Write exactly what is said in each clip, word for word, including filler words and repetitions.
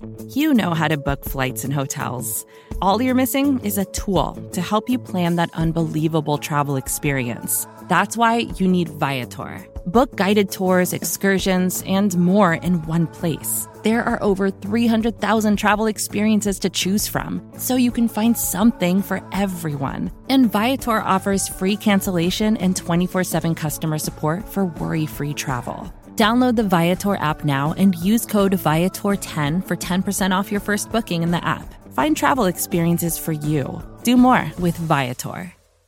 You know how to book flights and hotels. All you're missing is a tool to help you plan that unbelievable travel experience. That's why you need Viator. Book guided tours, excursions, and more in one place. There are over three hundred thousand travel experiences to choose from, so you can find something for everyone. And Viator offers free cancellation and twenty-four seven customer support for worry-free travel. Download the Viator app now and use code Viator ten for ten percent off your first booking in the app. Find travel experiences for you. Do more with Viator.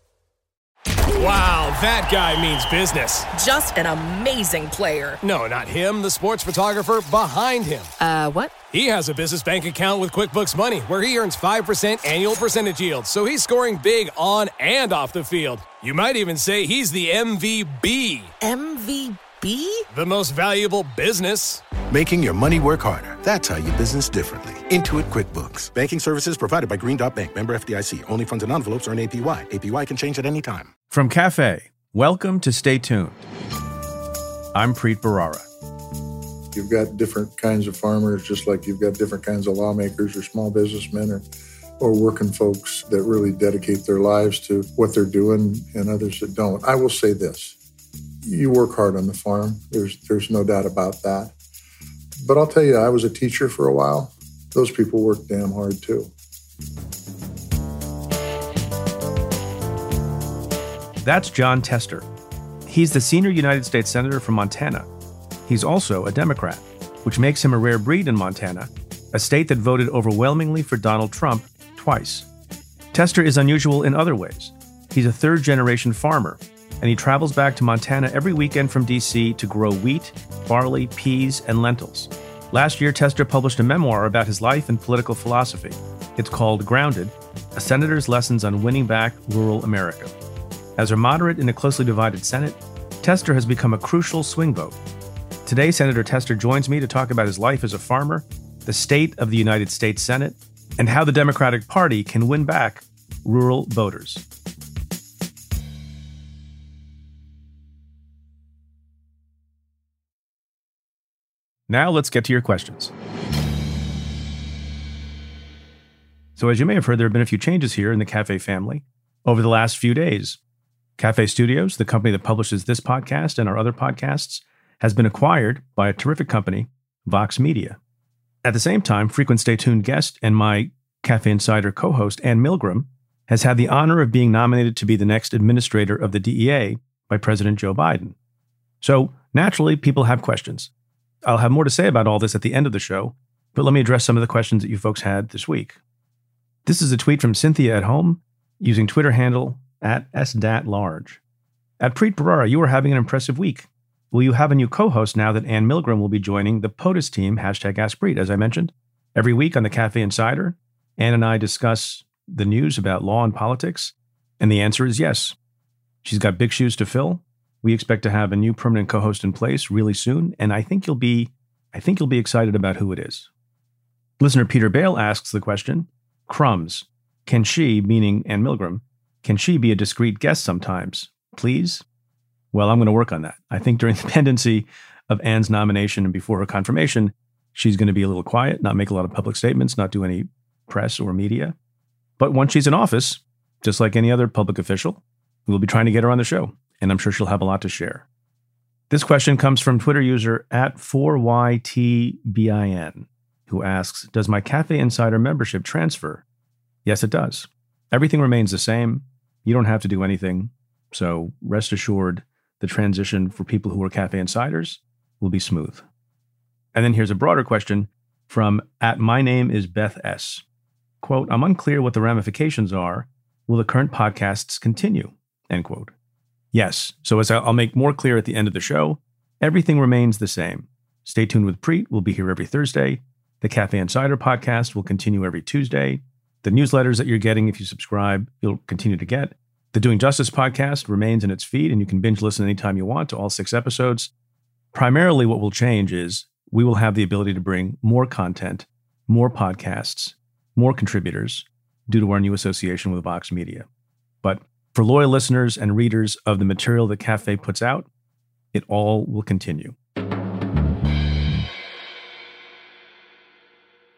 Wow, that guy means business. Just an amazing player. No, not him, the sports photographer behind him. Uh, what? He has a business bank account with QuickBooks Money where he earns five percent annual percentage yield, so he's scoring big on and off the field. You might even say he's the M V B. M V B? The most valuable business. Making your money work harder. That's how you business differently. Intuit QuickBooks. Banking services provided by Green Dot Bank. Member F D I C. Only funds and envelopes earn A P Y. A P Y can change at any time. From Cafe, welcome to Stay Tuned. I'm Preet Bharara. You've got different kinds of farmers, just like you've got different kinds of lawmakers or small businessmen or, or working folks that really dedicate their lives to what they're doing and others that don't. I will say this. You work hard on the farm. There's there's no doubt about that. But I'll tell you, I was a teacher for a while. Those people work damn hard too. That's Jon Tester. He's the senior United States Senator from Montana. He's also a Democrat, which makes him a rare breed in Montana, a state that voted overwhelmingly for Donald Trump twice. Tester is unusual in other ways. He's a third-generation farmer, and he travels back to Montana every weekend from D C to grow wheat, barley, peas, and lentils. Last year, Tester published a memoir about his life and political philosophy. It's called Grounded, A Senator's Lessons on Winning Back Rural America. As a moderate in a closely divided Senate, Tester has become a crucial swing vote. Today, Senator Tester joins me to talk about his life as a farmer, the state of the United States Senate, and how the Democratic Party can win back rural voters. Now let's get to your questions. So as you may have heard, there have been a few changes here in the Cafe family over the last few days. Cafe Studios, the company that publishes this podcast and our other podcasts, has been acquired by a terrific company, Vox Media. At the same time, frequent Stay Tuned guest and my Cafe Insider co-host, Ann Milgram, has had the honor of being nominated to be the next administrator of the D E A by President Joe Biden. So naturally, people have questions. I'll have more to say about all this at the end of the show, but let me address some of the questions that you folks had this week. This is a tweet from Cynthia at home using Twitter handle at S D A T large. At Preet Bharara, you are having an impressive week. Will you have a new co-host now that Ann Milgram will be joining the POTUS team, hashtag Ask Preet, as I mentioned? Every week on the Cafe Insider, Ann and I discuss the news about law and politics, and the answer is yes. She's got big shoes to fill. We expect to have a new permanent co-host in place really soon, and I think you'll be, I think you'll be excited about who it is. Listener Peter Bale asks the question, crumbs, can she, meaning Ann Milgram, can she be a discreet guest sometimes, please? Well, I'm going to work on that. I think during the pendency of Ann's nomination and before her confirmation, she's going to be a little quiet, not make a lot of public statements, not do any press or media. But once she's in office, just like any other public official, we'll be trying to get her on the show, and I'm sure she'll have a lot to share. This question comes from Twitter user at four Y T B I N, who asks, does my Cafe Insider membership transfer? Yes, it does. Everything remains the same. You don't have to do anything. So rest assured, the transition for people who are Cafe Insiders will be smooth. And then here's a broader question from at my name is Beth S. Quote, I'm unclear what the ramifications are. Will the current podcasts continue? End quote. Yes. So as I'll make more clear at the end of the show, everything remains the same. Stay Tuned with Preet will be here every Thursday. The Cafe Insider podcast will continue every Tuesday. The newsletters that you're getting, if you subscribe, you'll continue to get. The Doing Justice podcast remains in its feed, and you can binge listen anytime you want to all six episodes. Primarily what will change is we will have the ability to bring more content, more podcasts, more contributors due to our new association with Vox Media. But for loyal listeners and readers of the material that Cafe puts out, it all will continue.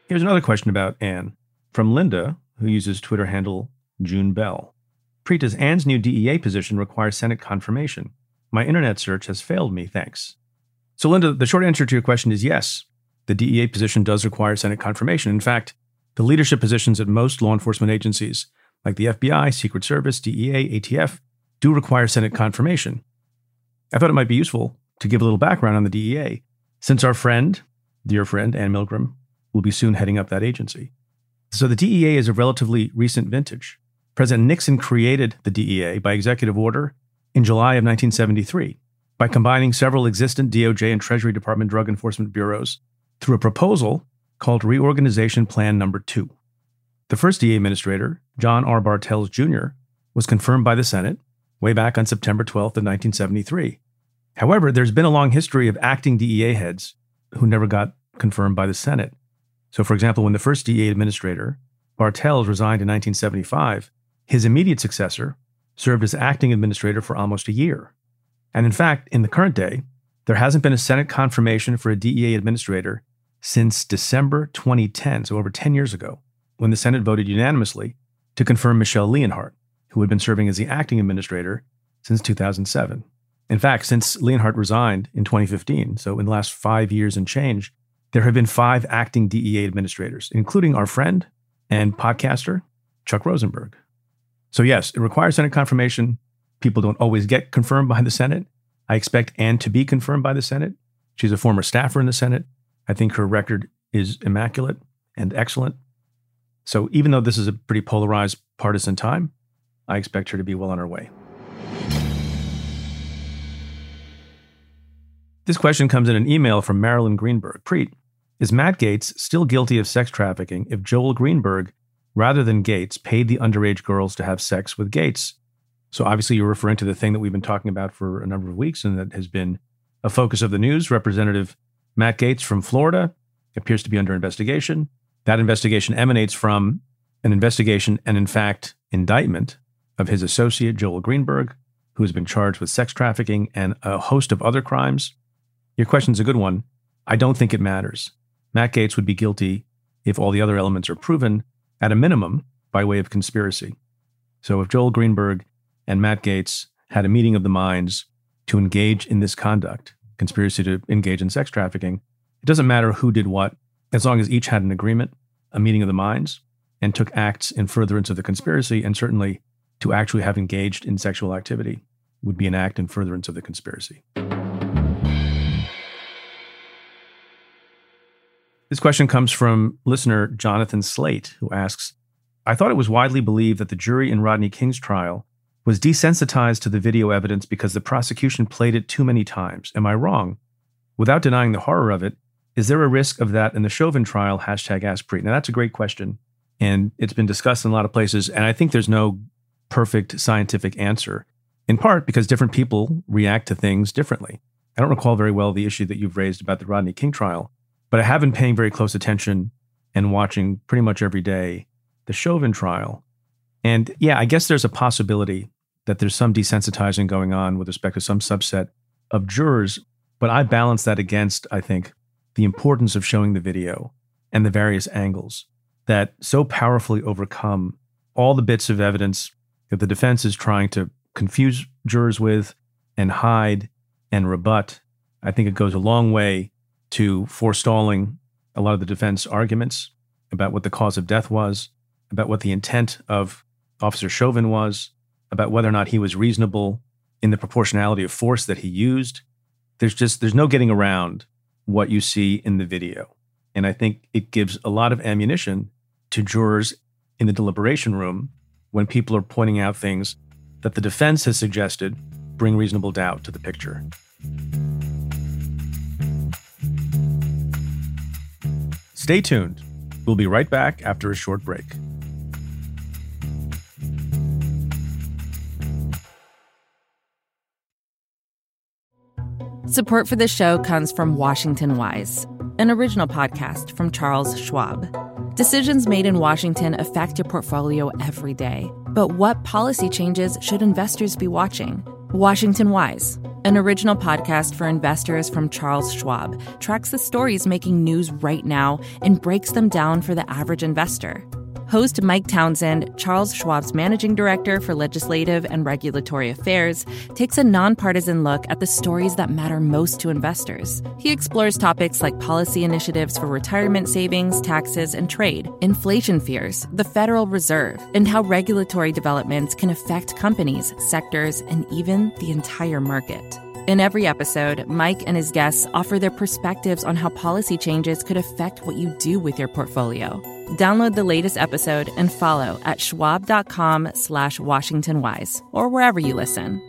Here's another question about Anne from Linda, who uses Twitter handle June Bell. Preet, does Anne's new D E A position require Senate confirmation? My internet search has failed me, thanks. So Linda, the short answer to your question is yes. The D E A position does require Senate confirmation. In fact, the leadership positions at most law enforcement agencies, like the F B I, Secret Service, D E A, A T F, do require Senate confirmation. I thought it might be useful to give a little background on the D E A, since our friend, dear friend, Anne Milgram, will be soon heading up that agency. So the D E A is a relatively recent vintage. President Nixon created the D E A by executive order in July of nineteen seventy-three by combining several existent D O J and Treasury Department drug enforcement bureaus through a proposal called Reorganization Plan Number Two. The first D E A administrator, John R. Bartels Junior, was confirmed by the Senate way back on September twelfth of nineteen seventy-three. However, there's been a long history of acting D E A heads who never got confirmed by the Senate. So, for example, when the first D E A administrator, Bartels, resigned in nineteen seventy-five, his immediate successor served as acting administrator for almost a year. And in fact, in the current day, there hasn't been a Senate confirmation for a D E A administrator since December twenty ten, so over ten years ago, when the Senate voted unanimously to confirm Michelle Leonhardt, who had been serving as the acting administrator since two thousand seven. In fact, since Leonhardt resigned in twenty fifteen, so in the last five years and change, there have been five acting D E A administrators, including our friend and podcaster, Chuck Rosenberg. So yes, it requires Senate confirmation. People don't always get confirmed by the Senate. I expect Anne to be confirmed by the Senate. She's a former staffer in the Senate. I think her record is immaculate and excellent. So even though this is a pretty polarized partisan time, I expect her to be well on her way. This question comes in an email from Marilyn Greenberg. Preet, is Matt Gaetz still guilty of sex trafficking if Joel Greenberg, rather than Gaetz, paid the underage girls to have sex with Gaetz? So obviously you're referring to the thing that we've been talking about for a number of weeks and that has been a focus of the news. Representative Matt Gaetz from Florida appears to be under investigation. That investigation emanates from an investigation and, in fact, indictment of his associate, Joel Greenberg, who has been charged with sex trafficking and a host of other crimes. Your question's a good one. I don't think it matters. Matt Gaetz would be guilty if all the other elements are proven, at a minimum, by way of conspiracy. So if Joel Greenberg and Matt Gaetz had a meeting of the minds to engage in this conduct, conspiracy to engage in sex trafficking, it doesn't matter who did what, as long as each had an agreement, a meeting of the minds, and took acts in furtherance of the conspiracy, and certainly to actually have engaged in sexual activity would be an act in furtherance of the conspiracy. This question comes from listener Jonathan Slate, who asks, I thought it was widely believed that the jury in Rodney King's trial was desensitized to the video evidence because the prosecution played it too many times. Am I wrong? Without denying the horror of it, is there a risk of that in the Chauvin trial? Hashtag Ask Preet. Now, that's a great question, and it's been discussed in a lot of places, and I think there's no perfect scientific answer, in part because different people react to things differently. I don't recall very well the issue that you've raised about the Rodney King trial, but I have been paying very close attention and watching pretty much every day the Chauvin trial. And yeah, I guess there's a possibility that there's some desensitizing going on with respect to some subset of jurors, but I balance that against, I think, the importance of showing the video and the various angles that so powerfully overcome all the bits of evidence that the defense is trying to confuse jurors with and hide and rebut. I think it goes a long way to forestalling a lot of the defense arguments about what the cause of death was, about what the intent of Officer Chauvin was, about whether or not he was reasonable in the proportionality of force that he used. There's just, there's no getting around what you see in the video. And I think it gives a lot of ammunition to jurors in the deliberation room when people are pointing out things that the defense has suggested bring reasonable doubt to the picture. Stay tuned. We'll be right back after a short break. Support for this show comes from Washington Wise, an original podcast from Charles Schwab. Decisions made in Washington affect your portfolio every day. But what policy changes should investors be watching? Washington Wise, an original podcast for investors from Charles Schwab, tracks the stories making news right now and breaks them down for the average investor. Host Mike Townsend, Charles Schwab's managing director for legislative and regulatory affairs, takes a nonpartisan look at the stories that matter most to investors. He explores topics like policy initiatives for retirement savings, taxes, and trade, inflation fears, the Federal Reserve, and how regulatory developments can affect companies, sectors, and even the entire market. In every episode, Mike and his guests offer their perspectives on how policy changes could affect what you do with your portfolio. Download the latest episode and follow at schwab.com slash WashingtonWise or wherever you listen.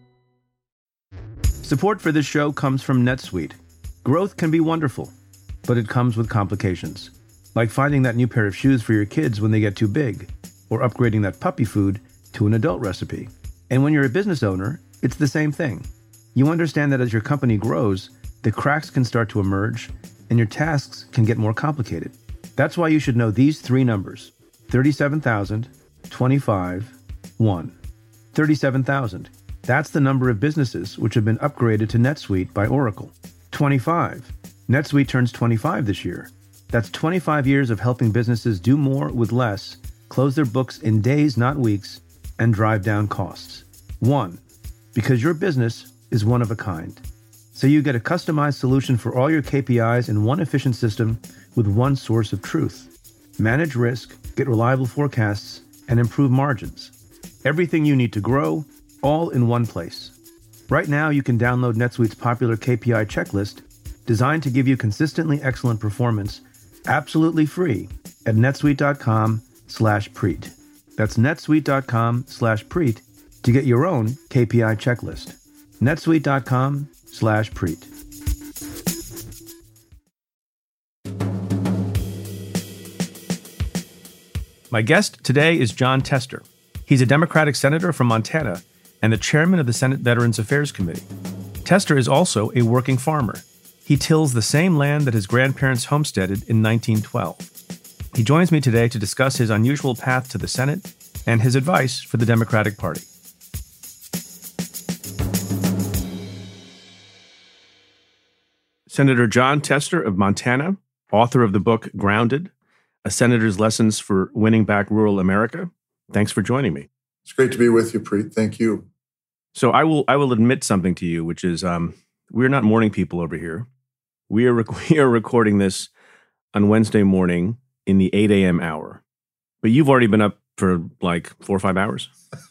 Support for this show comes from NetSuite. Growth can be wonderful, but it comes with complications, like finding that new pair of shoes for your kids when they get too big, or upgrading that puppy food to an adult recipe. And when you're a business owner, it's the same thing. You understand that as your company grows, the cracks can start to emerge, and your tasks can get more complicated. That's why you should know these three numbers: thirty-seven thousand, twenty-five, one. thirty-seven thousand. That's the number of businesses which have been upgraded to NetSuite by Oracle. twenty-five. NetSuite turns twenty-five this year. That's twenty-five years of helping businesses do more with less, close their books in days, not weeks, and drive down costs. One. Because your business is one of a kind. So you get a customized solution for all your K P Is in one efficient system with one source of truth. Manage risk, get reliable forecasts, and improve margins. Everything you need to grow, all in one place. Right now, you can download NetSuite's popular K P I checklist, designed to give you consistently excellent performance, absolutely free at netsuite.com slash Preet. That's netsuite.com slash Preet to get your own K P I checklist. netsuite.com slash Preet. My guest today is Jon Tester. He's a Democratic senator from Montana and the chairman of the Senate Veterans Affairs Committee. Tester is also a working farmer. He tills the same land that his grandparents homesteaded in nineteen twelve. He joins me today to discuss his unusual path to the Senate and his advice for the Democratic Party. Senator Jon Tester of Montana, author of the book Grounded, A Senator's Lessons for Winning Back Rural America. Thanks for joining me. It's great to be with you, Preet. Thank you. So I will I will admit something to you, which is um, we're not morning people over here. We are rec- we are recording this on Wednesday morning in the eight a.m. hour. But you've already been up for like four or five hours.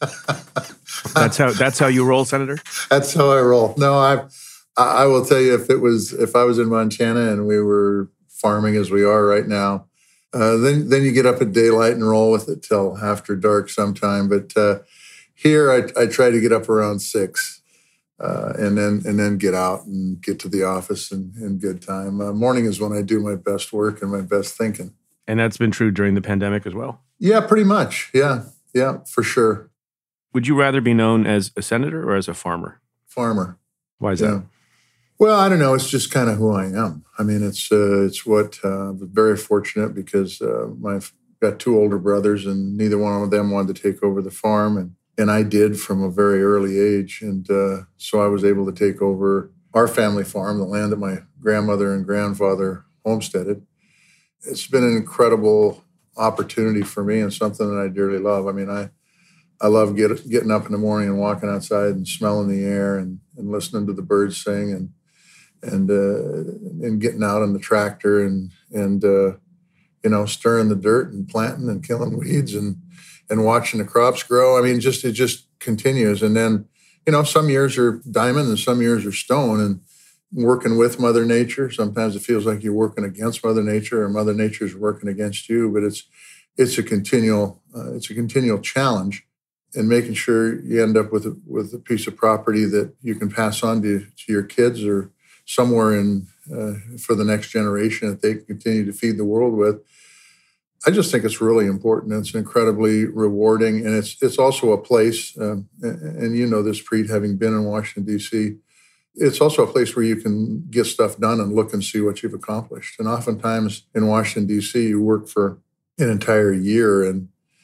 that's how that's how you roll, Senator? That's how I roll. No, I I will tell you, if it was if I was in Montana and we were farming as we are right now, uh, then then you get up at daylight and roll with it till after dark sometime. But uh, here I, I try to get up around six, uh, and then and then get out and get to the office in, in good time. Uh, morning is when I do my best work and my best thinking. And that's been true during the pandemic as well? Yeah, pretty much. Yeah, yeah, for sure. Would you rather be known as a senator or as a farmer? Farmer. Why is yeah. that? Well, I don't know. It's just kind of who I am. I mean, it's uh, it's what uh, I'm very fortunate because uh, I've got two older brothers, and neither one of them wanted to take over the farm, and and I did from a very early age, and uh, so I was able to take over our family farm, the land that my grandmother and grandfather homesteaded. It's been an incredible opportunity for me and something that I dearly love. I mean, I I love get, getting up in the morning and walking outside and smelling the air and, and listening to the birds sing and and uh, and getting out on the tractor and and uh, you know, stirring the dirt and planting and killing weeds and and watching the crops grow. I mean, just it just continues. And then, you know, some years are diamond and some years are stone. And working with Mother Nature, sometimes it feels like you're working against Mother Nature or Mother Nature's working against you. But it's it's a continual uh, it's a continual challenge. And making sure you end up with a, with a piece of property that you can pass on to, to your kids or somewhere in uh, for the next generation that they can continue to feed the world with. I just think it's really important. It's incredibly rewarding, and it's it's also a place, um, and, and you know this, Preet, having been in Washington, D C, it's also a place where you can get stuff done and look and see what you've accomplished. And oftentimes in Washington, D C, you work for an entire year, and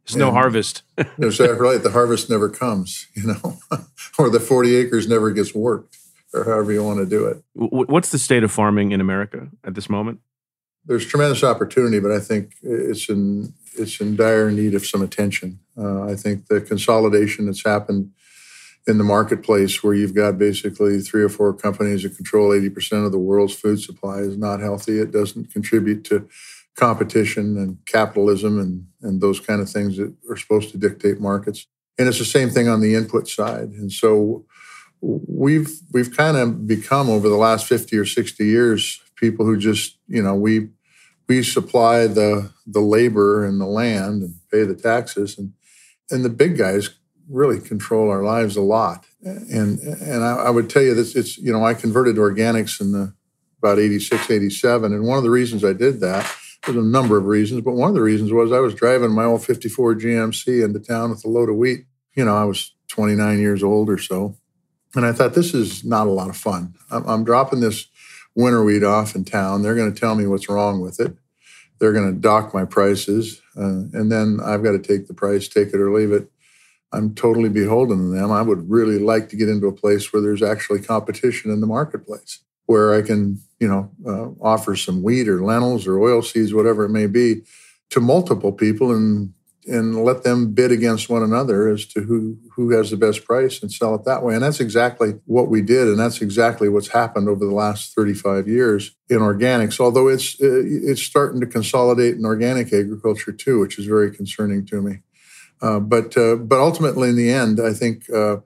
There's no harvest. Is that right? The harvest never comes, you know, or the forty acres never gets worked, or however you want to do it. What's the state of farming in America at this moment? There's tremendous opportunity, but I think it's in it's in dire need of some attention. Uh, I think the consolidation that's happened in the marketplace, where you've got basically three or four companies that control eighty percent of the world's food supply, is not healthy. It doesn't contribute to competition and capitalism and, and those kind of things that are supposed to dictate markets. And it's the same thing on the input side. And so we've we've kind of become, over the last fifty or sixty years, people who just, you know, we we supply the the labor and the land and pay the taxes, and and the big guys really control our lives a lot. And and I, I would tell you this, it's, you know, I converted to organics in the about eighty-six, eighty-seven. And one of the reasons I did that, there's a number of reasons, but one of the reasons was I was driving my old fifty-four G M C into town with a load of wheat. You know, I was twenty-nine years old or so. And I thought, this is not a lot of fun. I'm, I'm dropping this winter wheat off in town. They're going to tell me what's wrong with it. They're going to dock my prices. Uh, and then I've got to take the price, take it or leave it. I'm totally beholden to them. I would really like to get into a place where there's actually competition in the marketplace, where I can, you know, uh, offer some wheat or lentils or oilseeds, whatever it may be, to multiple people and and let them bid against one another as to who who has the best price and sell it that way. And that's exactly what we did, and that's exactly what's happened over the last thirty-five years in organics, although it's it's starting to consolidate in organic agriculture too, which is very concerning to me. Uh, but uh, but ultimately, in the end, I think uh,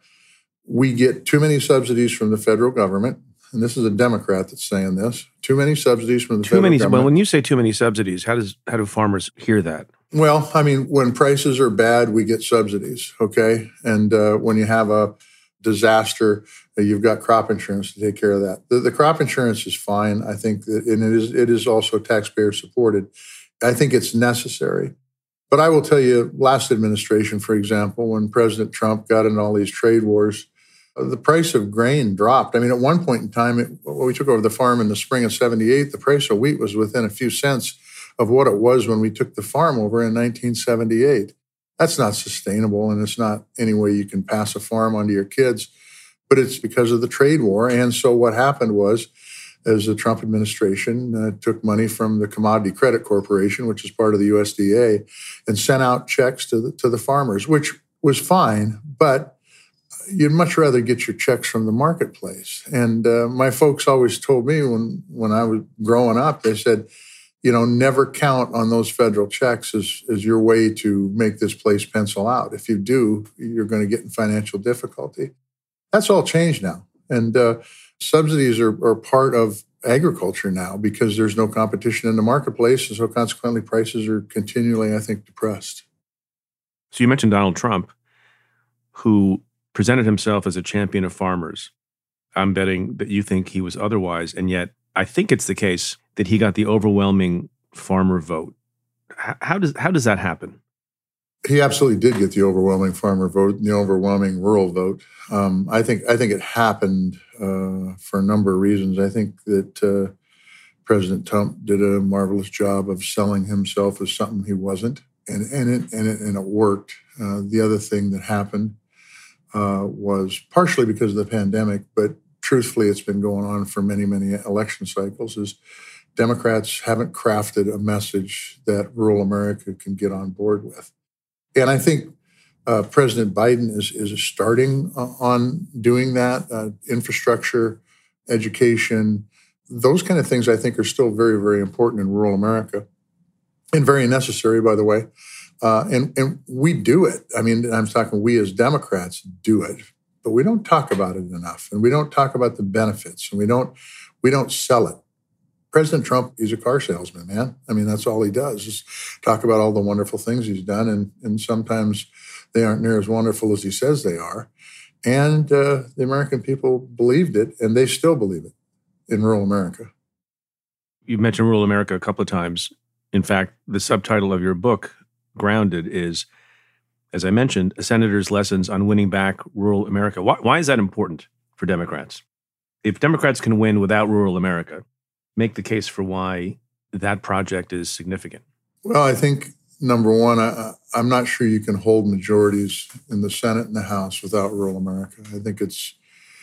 we get too many subsidies from the federal government. And this is a Democrat that's saying this. Too many subsidies from the too federal many, government. Well, when you say too many subsidies, how does how do farmers hear that? Well, I mean, when prices are bad, we get subsidies, okay? And uh, when you have a disaster, uh, you've got crop insurance to take care of that. The, the crop insurance is fine, I think, that, and it is it is also taxpayer supported. I think it's necessary. But I will tell you, last administration, for example, when President Trump got in all these trade wars, the price of grain dropped. I mean, at one point in time, it, when we took over the farm in the spring of seventy-eight, the price of wheat was within a few cents of what it was when we took the farm over in nineteen seventy-eight. That's not sustainable, and it's not any way you can pass a farm on to your kids. But it's because of the trade war. And so what happened was, as the Trump administration uh, took money from the Commodity Credit Corporation, which is part of the U S D A, and sent out checks to the, to the farmers, which was fine, but you'd much rather get your checks from the marketplace. And uh, my folks always told me when, when I was growing up, they said, you know, never count on those federal checks as, as your way to make this place pencil out. If you do, you're going to get in financial difficulty. That's all changed now. And uh, subsidies are, are part of agriculture now because there's no competition in the marketplace. And so consequently, prices are continually, I think, depressed. So you mentioned Donald Trump, who presented himself as a champion of farmers. I'm betting that you think he was otherwise, and yet I think it's the case that he got the overwhelming farmer vote. How, how does how does that happen? He absolutely did get the overwhelming farmer vote, the overwhelming rural vote. Um, I think I think it happened uh, for a number of reasons. I think that uh, President Trump did a marvelous job of selling himself as something he wasn't, and and it and it, and it worked. Uh, the other thing that happened uh, was partially because of the pandemic, but truthfully, it's been going on for many, many election cycles, is Democrats haven't crafted a message that rural America can get on board with. And I think uh, President Biden is, is starting uh, on doing that. Uh, infrastructure, education, those kind of things I think are still very, very important in rural America and very necessary, by the way. Uh, and, and we do it. I mean, I'm talking we as Democrats do it. But we don't talk about it enough, and we don't talk about the benefits, and we don't we don't sell it. President Trump, he's a car salesman, man. I mean, that's all he does is talk about all the wonderful things he's done, and, and sometimes they aren't near as wonderful as he says they are. And uh, the American people believed it, and they still believe it in rural America. You mentioned rural America a couple of times. In fact, the subtitle of your book, Grounded, is, as I mentioned, a senator's lessons on winning back rural America. Why, why is that important for Democrats? If Democrats can win without rural America, make the case for why that project is significant. Well, I think number one, I, I'm not sure you can hold majorities in the Senate and the House without rural America. I think it's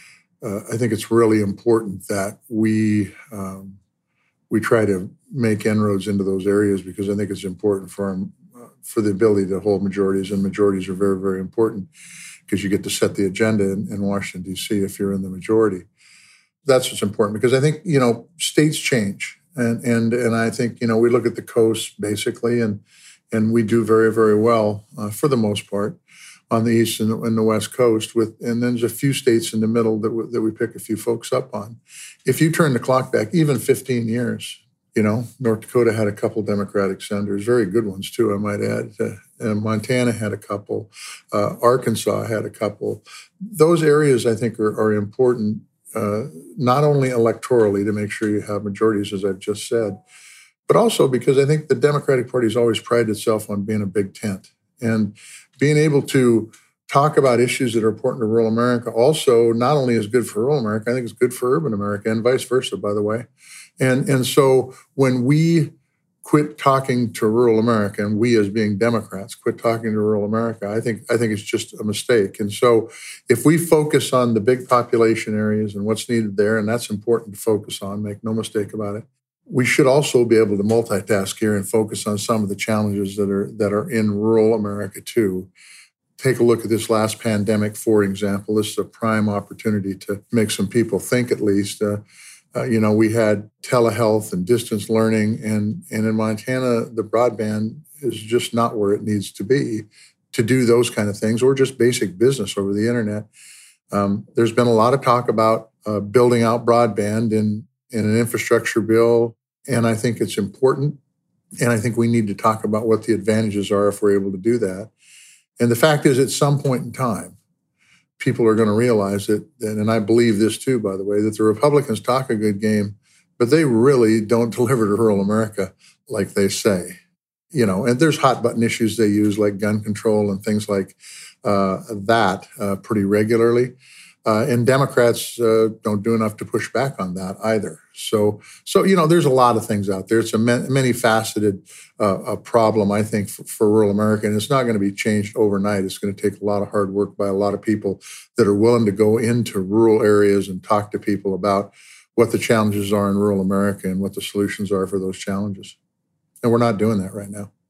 uh, I think it's really important that we um, we try to make inroads into those areas, because I think it's important for um, uh, for the ability to hold majorities, and majorities are very, very important because you get to set the agenda in, in Washington, D C if you're in the majority. That's what's important, because I think, you know, states change. And and and I think, you know, we look at the coast basically, and and we do very, very well uh, for the most part on the east and the, and the west coast. With and then there's a few states in the middle that w- that we pick a few folks up on. If you turn the clock back even fifteen years, you know, North Dakota had a couple Democratic senators, very good ones too, I might add. Uh, and Montana had a couple. Uh, Arkansas had a couple. Those areas, I think, are, are important. Uh, not only electorally to make sure you have majorities, as I've just said, but also because I think the Democratic Party has always prided itself on being a big tent. And being able to talk about issues that are important to rural America also not only is good for rural America, I think it's good for urban America, and vice versa, by the way. And, and so when we quit talking to rural America, and we as being Democrats quit talking to rural America, I think I think it's just a mistake. And so if we focus on the big population areas and what's needed there, and that's important to focus on, make no mistake about it, we should also be able to multitask here and focus on some of the challenges that are that are in rural America too. Take a look at this last pandemic, for example. This is a prime opportunity to make some people think, at least. Uh, Uh, you know, we had telehealth and distance learning, and, and in Montana, the broadband is just not where it needs to be to do those kind of things, or just basic business over the internet. Um, there's been a lot of talk about uh, building out broadband in, in an infrastructure bill, and I think it's important, and I think we need to talk about what the advantages are if we're able to do that. And the fact is, at some point in time, people are going to realize that, and I believe this too, by the way, that the Republicans talk a good game, but they really don't deliver to rural America like they say. You know, and there's hot button issues they use, like gun control and things like uh, that uh, pretty regularly. Uh, and Democrats uh, don't do enough to push back on that either. So, so you know, there's a lot of things out there. It's a ma- many-faceted uh, a problem, I think, for, for rural America. And it's not going to be changed overnight. It's going to take a lot of hard work by a lot of people that are willing to go into rural areas and talk to people about what the challenges are in rural America and what the solutions are for those challenges. And we're not doing that right now.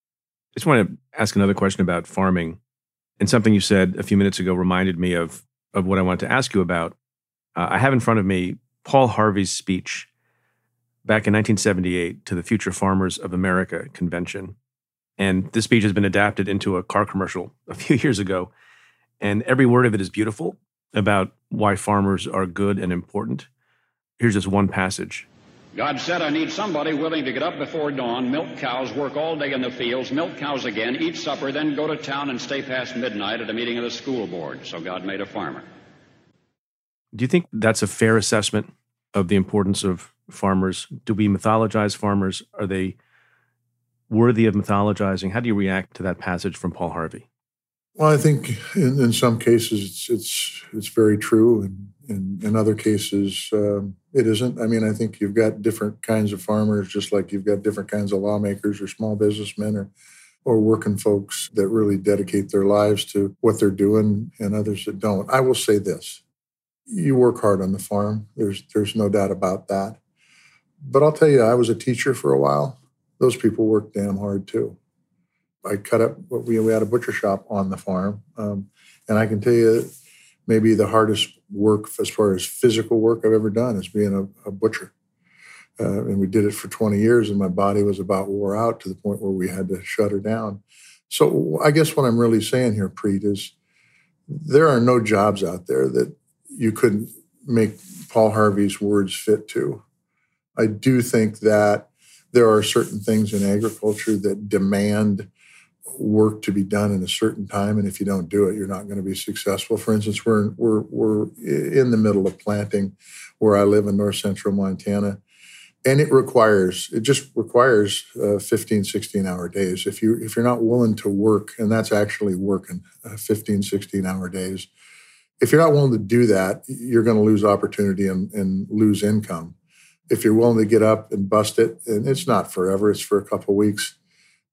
I just want to ask another question about farming. And something you said a few minutes ago reminded me of of what I wanted to ask you about. Uh, I have in front of me Paul Harvey's speech back in nineteen seventy-eight to the Future Farmers of America convention. And this speech has been adapted into a car commercial a few years ago. And every word of it is beautiful about why farmers are good and important. Here's just one passage. God said, I need somebody willing to get up before dawn, milk cows, work all day in the fields, milk cows again, eat supper, then go to town and stay past midnight at a meeting of the school board. So God made a farmer. Do you think that's a fair assessment of the importance of farmers? Do we mythologize farmers? Are they worthy of mythologizing? How do you react to that passage from Paul Harvey? Well, I think in, in some cases it's it's it's very true, and in, in other cases um, it isn't. I mean, I think you've got different kinds of farmers, just like you've got different kinds of lawmakers or small businessmen or or working folks that really dedicate their lives to what they're doing, and others that don't. I will say this: you work hard on the farm. There's there's no doubt about that. But I'll tell you, I was a teacher for a while. Those people work damn hard too. I cut up, we, we had a butcher shop on the farm. Um, and I can tell you, maybe the hardest work as far as physical work I've ever done is being a, a butcher. Uh, and we did it for twenty years, and my body was about wore out to the point where we had to shut her down. So I guess what I'm really saying here, Preet, is there are no jobs out there that you couldn't make Paul Harvey's words fit to. I do think that there are certain things in agriculture that demand work to be done in a certain time, and if you don't do it, you're not going to be successful. For instance, we're we're we're in the middle of planting where I live in north central Montana, and it requires it just requires uh, fifteen, sixteen hour days. If you if you're not willing to work, and that's actually working uh, fifteen, sixteen hour days, if you're not willing to do that, you're going to lose opportunity and, and lose income. If you're willing to get up and bust it, and it's not forever, it's for a couple of weeks,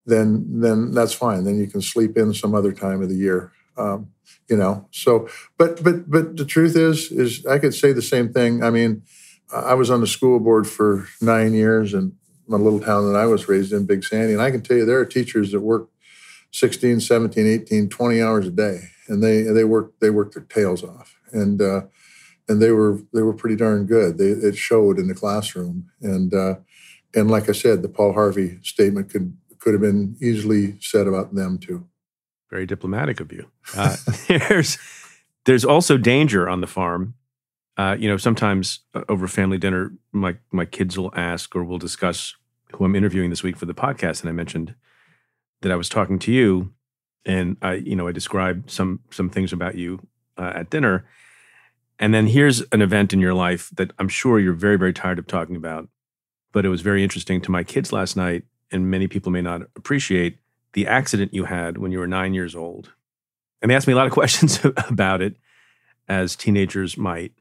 then then that's fine. Then you can sleep in some other time of the year. Um, you know, so, but, but, but the truth is, is I could say the same thing. I mean, I was on the school board for nine years in my little town that I was raised in, Big Sandy. And I can tell you there are teachers that work sixteen, seventeen, eighteen, twenty hours a day. And they, they work, they work their tails off. And, uh, and they were, they were pretty darn good. They, it showed in the classroom. And, uh, and like I said, the Paul Harvey statement could, could have been easily said about them too. Very diplomatic of you. Uh, there's there's also danger on the farm. Uh, you know, sometimes over family dinner, my my kids will ask or we'll discuss who I'm interviewing this week for the podcast, and I mentioned that I was talking to you, and I, you know, I described some some things about you uh, at dinner, and then here's an event in your life that I'm sure you're very very tired of talking about, but it was very interesting to my kids last night, and many people may not appreciate the accident you had when you were nine years old. And they asked me a lot of questions about it, as teenagers might.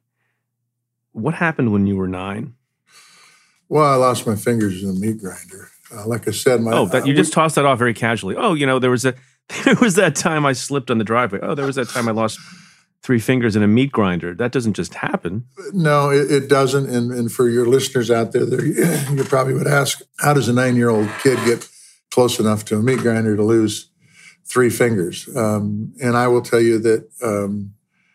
What happened when you were nine? Well, I lost my fingers in a meat grinder. Uh, like I said, my... Oh, that, you uh, just we, tossed that off very casually. Oh, you know, there was a there was that time I slipped on the driveway. Oh, there was that time I lost three fingers in a meat grinder. That doesn't just happen. No, it, it doesn't. And, and for your listeners out there, you probably would ask, how does a nine-year-old kid get close enough to a meat grinder to lose three fingers? Um, and I will tell you that um,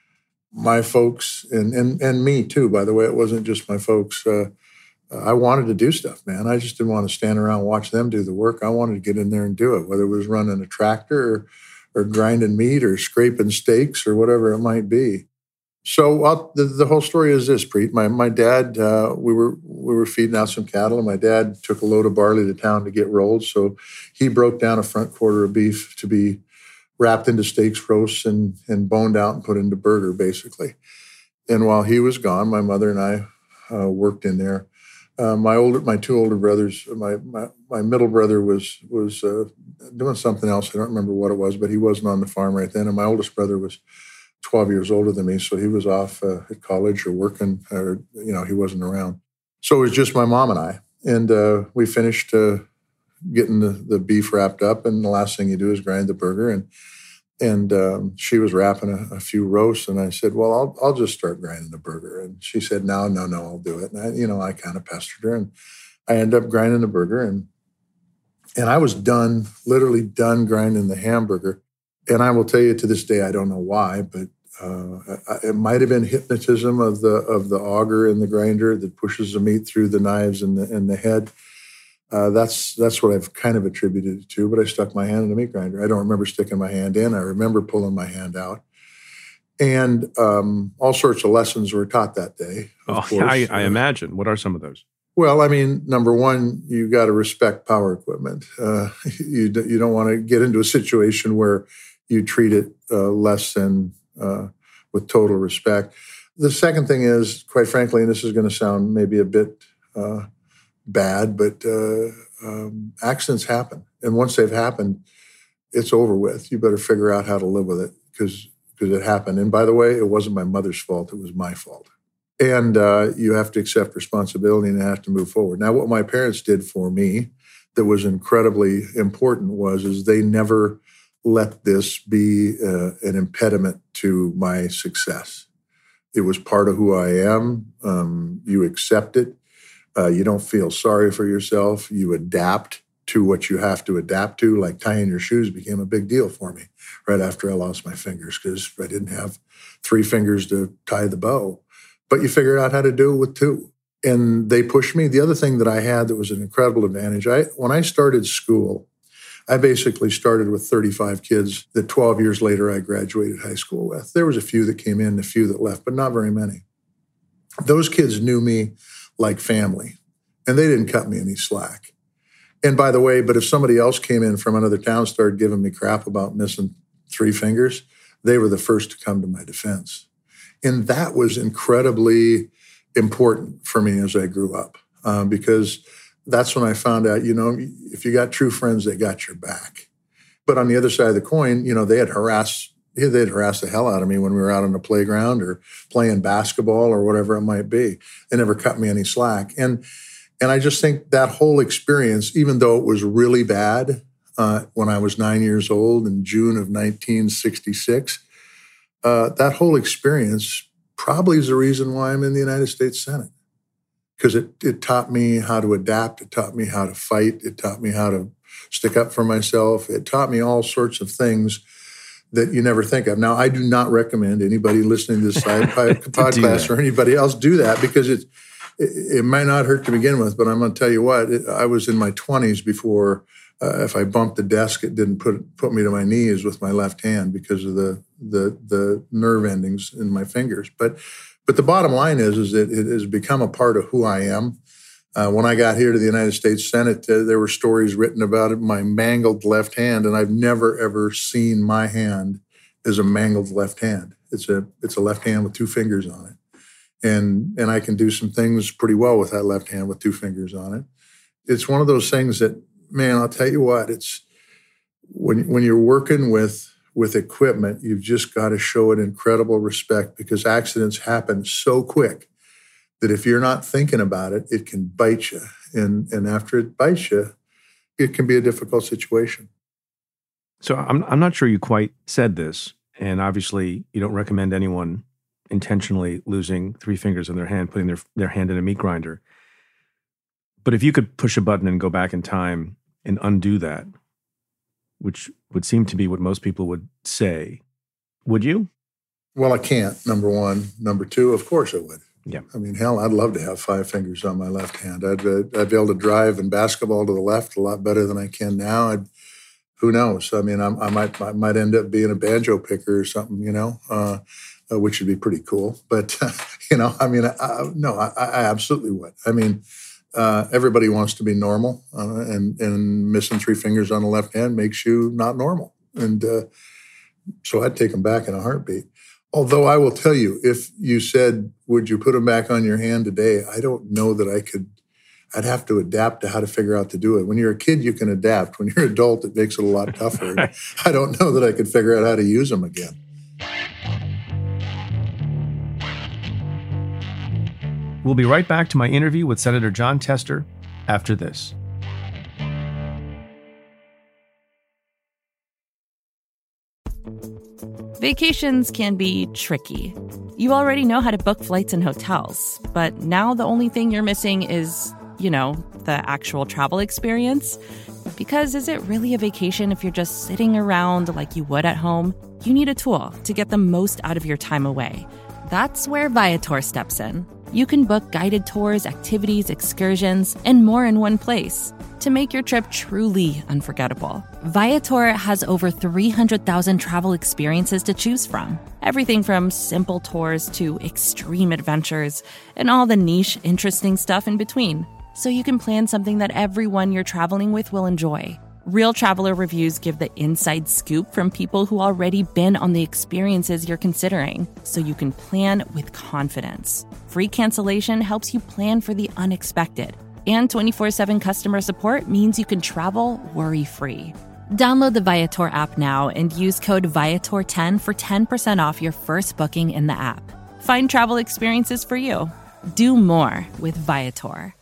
my folks, and, and and me too, by the way, it wasn't just my folks. Uh, I wanted to do stuff, man. I just didn't want to stand around and watch them do the work. I wanted to get in there and do it, whether it was running a tractor or, or grinding meat or scraping steaks or whatever it might be. So I'll, the, the whole story is this, Preet. My my dad, uh, we were we were feeding out some cattle, and my dad took a load of barley to town to get rolled. So he broke down a front quarter of beef to be wrapped into steaks, roasts, and and boned out and put into burger, basically. And while he was gone, my mother and I uh, worked in there. Uh, my older, my two older brothers, my my, my middle brother was was uh, doing something else. I don't remember what it was, but he wasn't on the farm right then. And my oldest brother was twelve years older than me, so he was off uh, at college or working, or, you know, he wasn't around. So it was just my mom and I, and uh, we finished uh, getting the, the beef wrapped up, and the last thing you do is grind the burger, and and um, she was wrapping a, a few roasts, and I said, well, I'll I'll just start grinding the burger, and she said, no, no, no, I'll do it, and I, you know, I kind of pestered her, and I ended up grinding the burger, and and I was done, literally done grinding the hamburger, and I will tell you to this day, I don't know why, but Uh, it might have been hypnotism of the of the auger in the grinder that pushes the meat through the knives and the in the head. Uh, that's that's what I've kind of attributed it to. But I stuck my hand in the meat grinder. I don't remember sticking my hand in. I remember pulling my hand out, and um, all sorts of lessons were taught that day. Of oh, course. I, I imagine. What are some of those? Well, I mean, number one, you got to respect power equipment. Uh, you you don't want to get into a situation where you treat it uh, less than. Uh, with total respect. The second thing is, quite frankly, and this is going to sound maybe a bit uh, bad, but uh, um, accidents happen. And once they've happened, it's over with. You better figure out how to live with it because because it happened. And by the way, it wasn't my mother's fault. It was my fault. And uh, you have to accept responsibility and have to move forward. Now, what my parents did for me that was incredibly important was is they never let this be uh, an impediment to my success. It was part of who I am. Um, you accept it. Uh, you don't feel sorry for yourself. You adapt to what you have to adapt to. Like tying your shoes became a big deal for me right after I lost my fingers because I didn't have three fingers to tie the bow. But you figure out how to do it with two. And they pushed me. The other thing that I had that was an incredible advantage, I when I started school, I basically started with thirty-five kids that twelve years later I graduated high school with. There was a few that came in, a few that left, but not very many. Those kids knew me like family, and they didn't cut me any slack. And by the way, but if somebody else came in from another town, started giving me crap about missing three fingers, they were the first to come to my defense. And that was incredibly important for me as I grew up, uh, because that's when I found out, you know, if you got true friends, they got your back. But on the other side of the coin, you know, they had harassed, they'd harass the hell out of me when we were out on the playground or playing basketball or whatever it might be. They never cut me any slack. And and I just think that whole experience, even though it was really bad, uh, when I was nine years old in June of nineteen sixty-six. Uh, that whole experience probably is the reason why I'm in the United States Senate, because it, it taught me how to adapt. It taught me how to fight. It taught me how to stick up for myself. It taught me all sorts of things that you never think of. Now, I do not recommend anybody listening to this side podcast or anybody else do that, because it, it, it might not hurt to begin with, but I'm going to tell you what, it, I was in my twenties before, uh, if I bumped the desk, it didn't put put me to my knees with my left hand because of the the the nerve endings in my fingers. But but the bottom line is, is that it has become a part of who I am. Uh, when I got here to the United States Senate, uh, there were stories written about it, my mangled left hand, and I've never, ever seen my hand as a mangled left hand. It's a it's a left hand with two fingers on it. And, and I can do some things pretty well with that left hand with two fingers on it. It's one of those things that, man, I'll tell you what, it's when, when you're working with, with equipment, you've just got to show it incredible respect, because accidents happen so quick that if you're not thinking about it, it can bite you. And, and after it bites you, it can be a difficult situation. So I'm I'm not sure you quite said this, and obviously you don't recommend anyone intentionally losing three fingers on their hand, putting their, their hand in a meat grinder. But if you could push a button and go back in time and undo that, which would seem to be what most people would say, would you? Well, I can't, number one. Number two, of course I would. Yeah. I mean, hell, I'd love to have five fingers on my left hand. I'd, uh, I'd be able to drive in basketball to the left a lot better than I can now. I'd, who knows? I mean, I'm, I might I might end up being a banjo picker or something, you know, uh, uh, which would be pretty cool. But, uh, you know, I mean, I, I, no, I, I absolutely would. I mean, uh, everybody wants to be normal, uh, and, and missing three fingers on the left hand makes you not normal. And uh, so I'd take them back in a heartbeat. Although I will tell you, if you said, would you put them back on your hand today? I don't know that I could. I'd have to adapt to how to figure out to do it. When you're a kid, you can adapt. When you're an adult, it makes it a lot tougher. I don't know that I could figure out how to use them again. We'll be right back to my interview with Senator Jon Tester after this. Vacations can be tricky. You already know how to book flights and hotels, but now the only thing you're missing is, you know, the actual travel experience. Because is it really a vacation if you're just sitting around like you would at home? You need a tool to get the most out of your time away. That's where Viator steps in. You can book guided tours, activities, excursions, and more in one place to make your trip truly unforgettable. Viator has over three hundred thousand travel experiences to choose from. Everything from simple tours to extreme adventures and all the niche, interesting stuff in between. So you can plan something that everyone you're traveling with will enjoy. Real traveler reviews give the inside scoop from people who already been on the experiences you're considering, so you can plan with confidence. Free cancellation helps you plan for the unexpected. And twenty-four seven customer support means you can travel worry-free. Download the Viator app now and use code Viator ten for ten percent off your first booking in the app. Find travel experiences for you. Do more with Viator.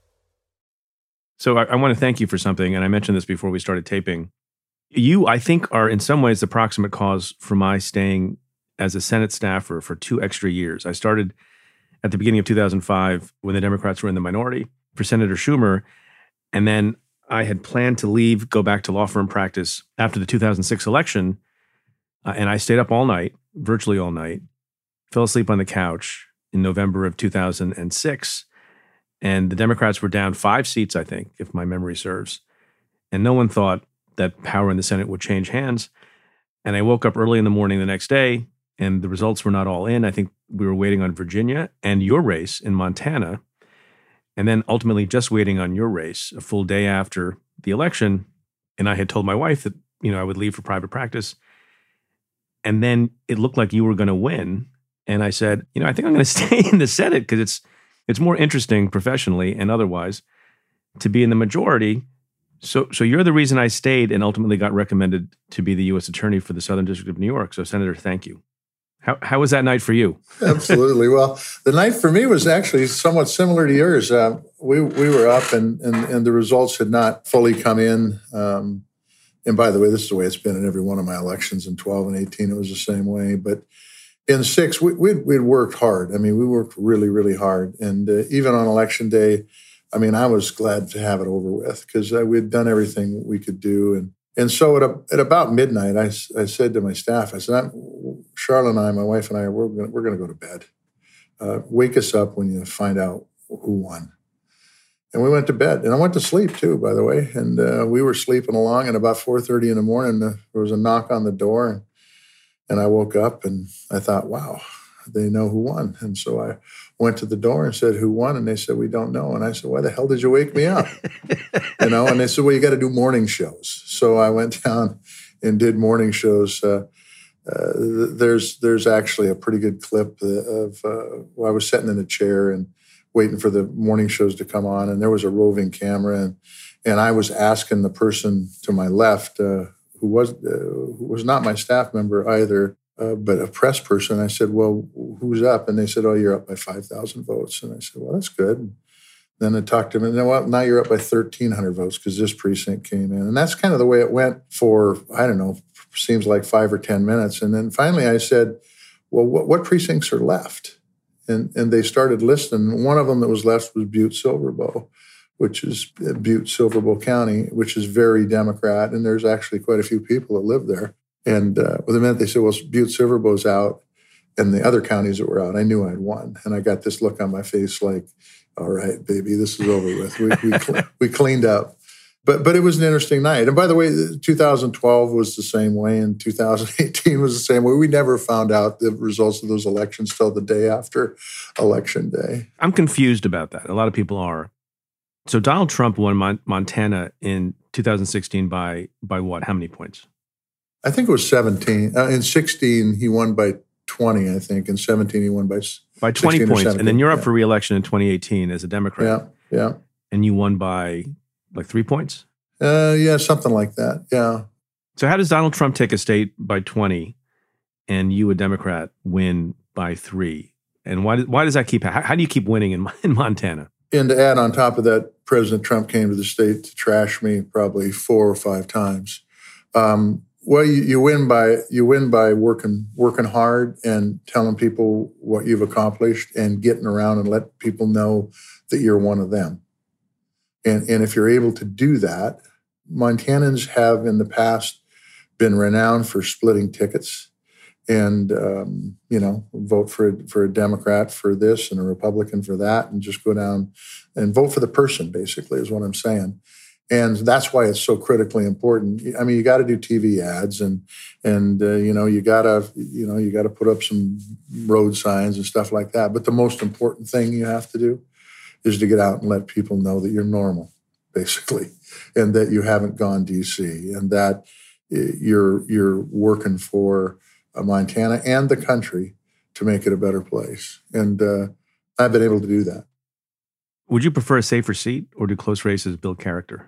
So I, I want to thank you for something, and I mentioned this before we started taping. You, I think, are in some ways the proximate cause for my staying as a Senate staffer for two extra years. I started at the beginning of two thousand five when the Democrats were in the minority for Senator Schumer, and then I had planned to leave, go back to law firm practice after the two thousand six election, uh, and I stayed up all night, virtually all night, fell asleep on the couch in November of two thousand six, and the Democrats were down five seats, I think, if my memory serves, and no one thought that power in the Senate would change hands. And I woke up early in the morning the next day, and the results were not all in. I think we were waiting on Virginia and your race in Montana, and then ultimately just waiting on your race a full day after the election. And I had told my wife that, you know, I would leave for private practice. And then it looked like you were going to win. And I said, you know, I think I'm going to stay in the Senate because it's it's more interesting professionally and otherwise to be in the majority. So so you're the reason I stayed and ultimately got recommended to be the U S Attorney for the Southern District of New York. So Senator, thank you. How how was that night for you? Absolutely. Well, the night for me was actually somewhat similar to yours. Uh, we we were up and, and and the results had not fully come in. Um, and by the way, this is the way it's been in every one of my elections. In twelve and eighteen, it was the same way. But in six, we, we'd, we'd worked hard. I mean, we worked really, really hard. And uh, even on election day, I mean, I was glad to have it over with because uh, we'd done everything we could do. And and so at, a, at about midnight, I, I said to my staff, I said, I'm, Charlotte and I, my wife and I, we're going we're going to go to bed. Uh, wake us up when you find out who won. And we went to bed. And I went to sleep, too, by the way. And uh, we were sleeping along. And about four thirty in the morning, uh, there was a knock on the door. And, and I woke up, and I thought, wow, they know who won. And so I went to the door and said, who won? And they said, we don't know. And I said, why the hell did you wake me up? you know, and they said, well, you got to do morning shows. So I went down and did morning shows. Uh, uh, there's there's actually a pretty good clip of uh, well, I was sitting in a chair and waiting for the morning shows to come on, and there was a roving camera, and and I was asking the person to my left, uh, who was uh, who was not my staff member either, uh, but a press person. I said, well, who's up? And they said, oh, you're up by five thousand votes. And I said, well, that's good. And then I talked to them, and well, now you're up by thirteen hundred votes because this precinct came in. And that's kind of the way it went for, I don't know, seems like five or ten minutes. And then finally I said, well, what, what precincts are left? And and they started listing. One of them that was left was Butte-Silverbow, which is Butte-Silverbow County, which is very Democrat. And there's actually quite a few people that live there. And uh, well, the minute they said, well, Butte-Silverbow's out and the other counties that were out, I knew I'd won. And I got this look on my face like, all right, baby, this is over with. We we, cl- we cleaned up. But but it was an interesting night. And by the way, two thousand twelve was the same way, and two thousand eighteen was the same way. We never found out the results of those elections till the day after Election Day. I'm confused about that. A lot of people are. So Donald Trump won Mon- Montana in two thousand sixteen by by what? How many points? I think it was seventeen. Uh, in sixteen, he won by twenty, I think. In seventeen, he won by by twenty points. And then you're up yeah. for re-election in twenty eighteen as a Democrat. Yeah, yeah. And you won by like three points? Uh, yeah, something like that, yeah. So how does Donald Trump take a state by twenty and you, a Democrat, win by three? And why, why does that keep, how, how do you keep winning in, in Montana? And to add on top of that, President Trump came to the state to trash me probably four or five times. Um, well, you, you win by you win by working working hard and telling people what you've accomplished and getting around and let people know that you're one of them. And, and if you're able to do that, Montanans have in the past been renowned for splitting tickets and, um, you know, vote for a, for a Democrat for this and a Republican for that and just go down and vote for the person, basically, is what I'm saying. And that's why it's so critically important. I mean, you got to do T V ads and, and uh, you know, you got to, you know, you got to put up some road signs and stuff like that. But the most important thing you have to do is to get out and let people know that you're normal, basically, and that you haven't gone D C and that you're you're working for Montana and the country to make it a better place. And uh, I've been able to do that. Would you prefer a safer seat or do close races build character?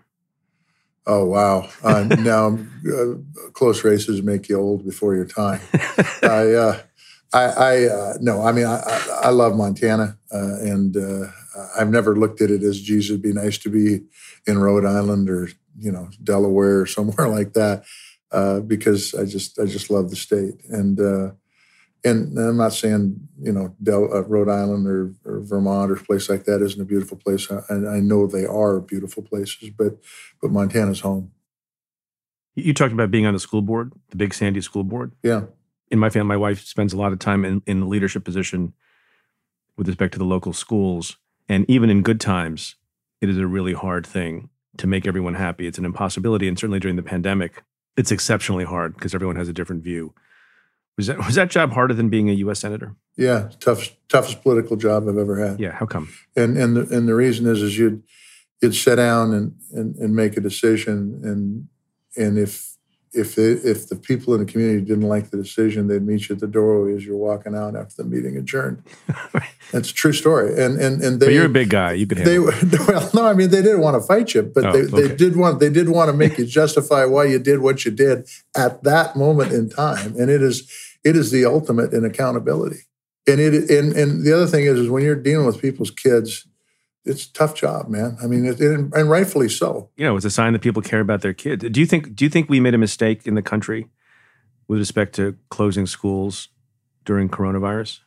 Oh, wow. Uh, now, uh, close races make you old before your time. I, uh, I, I uh, no, I mean, I, I, I love Montana, uh, and uh, I've never looked at it as, geez, it'd be nice to be in Rhode Island or, you know, Delaware or somewhere like that, uh, because I just, I just love the state. And, uh, and I'm not saying, you know, Del, uh, Rhode Island or, or Vermont or a place like that isn't a beautiful place. I, I know they are beautiful places, but, but Montana's home. You talked about being on the school board, the Big Sandy school board. Yeah. In my family, my wife spends a lot of time in, in the leadership position with respect to the local schools. And even in good times, it is a really hard thing to make everyone happy. It's an impossibility. And certainly during the pandemic, it's exceptionally hard because everyone has a different view. Was that was that job harder than being a U S senator? Yeah, toughest toughest political job I've ever had. Yeah, how come? And and the, and the reason is is you'd you'd sit down and, and, and make a decision, and and if if it, if the people in the community didn't like the decision, they'd meet you at the doorway as you're walking out after the meeting adjourned. That's a true story. And and and they, but you're a big guy. You could handle they, it. Well, no, I mean they didn't want to fight you, but oh, they, okay. they did want they did want to make you justify why you did what you did at that moment in time. And it is it is the ultimate in accountability. And it and and the other thing is is when you're dealing with people's kids, it's a tough job, man. I mean, it, it, and rightfully so. You know, it's a sign that people care about their kids. Do you think? Do you think we made a mistake in the country with respect to closing schools during coronavirus?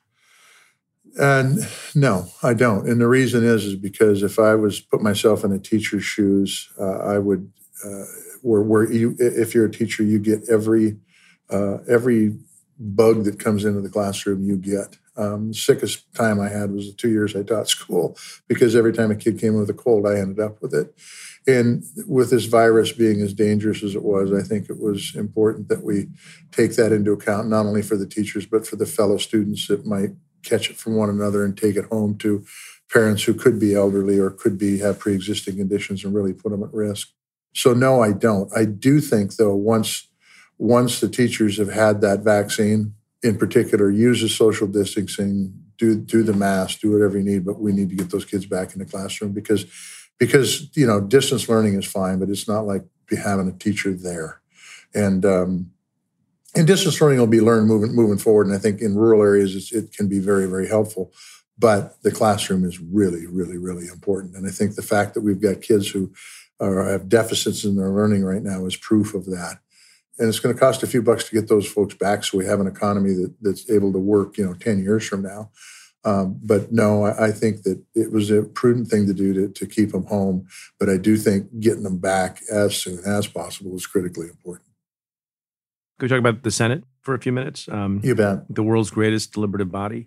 And no, I don't. And the reason is, is because if I was put myself in a teacher's shoes, uh, I would. Uh, where where you, if you're a teacher, you get every uh, every bug that comes into the classroom. You get. Um, the sickest time I had was the two years I taught school, because every time a kid came in with a cold, I ended up with it. And with this virus being as dangerous as it was, I think it was important that we take that into account, not only for the teachers, but for the fellow students that might catch it from one another and take it home to parents who could be elderly or could be have pre-existing conditions and really put them at risk. So no, I don't. I do think, though, once once the teachers have had that vaccine, in particular, use the social distancing, do do the mask, do whatever you need, but we need to get those kids back in the classroom because, because you know, distance learning is fine, but it's not like having a teacher there. And um, and distance learning will be learned moving moving forward, and I think in rural areas it's, it can be very, very helpful. But the classroom is really, really, really important. And I think the fact that we've got kids who are, have deficits in their learning right now is proof of that. And it's going to cost a few bucks to get those folks back so we have an economy that, that's able to work, you know, ten years from now. Um, but no, I, I think that it was a prudent thing to do to, to keep them home. But I do think getting them back as soon as possible is critically important. Can we talk about the Senate for a few minutes? Um, you bet. The world's greatest deliberative body.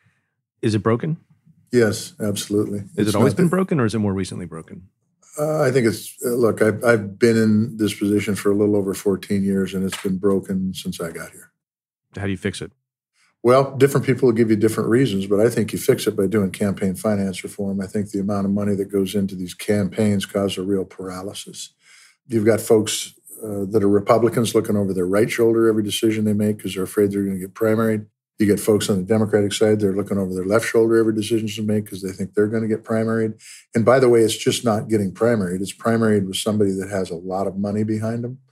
Is it broken? Yes, absolutely. Has it's it always been the, broken, or is it more recently broken? Uh, I think it's, uh, look, I've, I've been in this position for a little over fourteen years, and it's been broken since I got here. How do you fix it? Well, different people will give you different reasons, but I think you fix it by doing campaign finance reform. I think the amount of money that goes into these campaigns causes a real paralysis. You've got folks uh, that are Republicans looking over their right shoulder every decision they make because they're afraid they're going to get primaried. You get folks on the Democratic side, they're looking over their left shoulder every decision they make because they think they're going to get primaried. And by the way, it's just not getting primaried. It's primaried with somebody that has a lot of money behind them.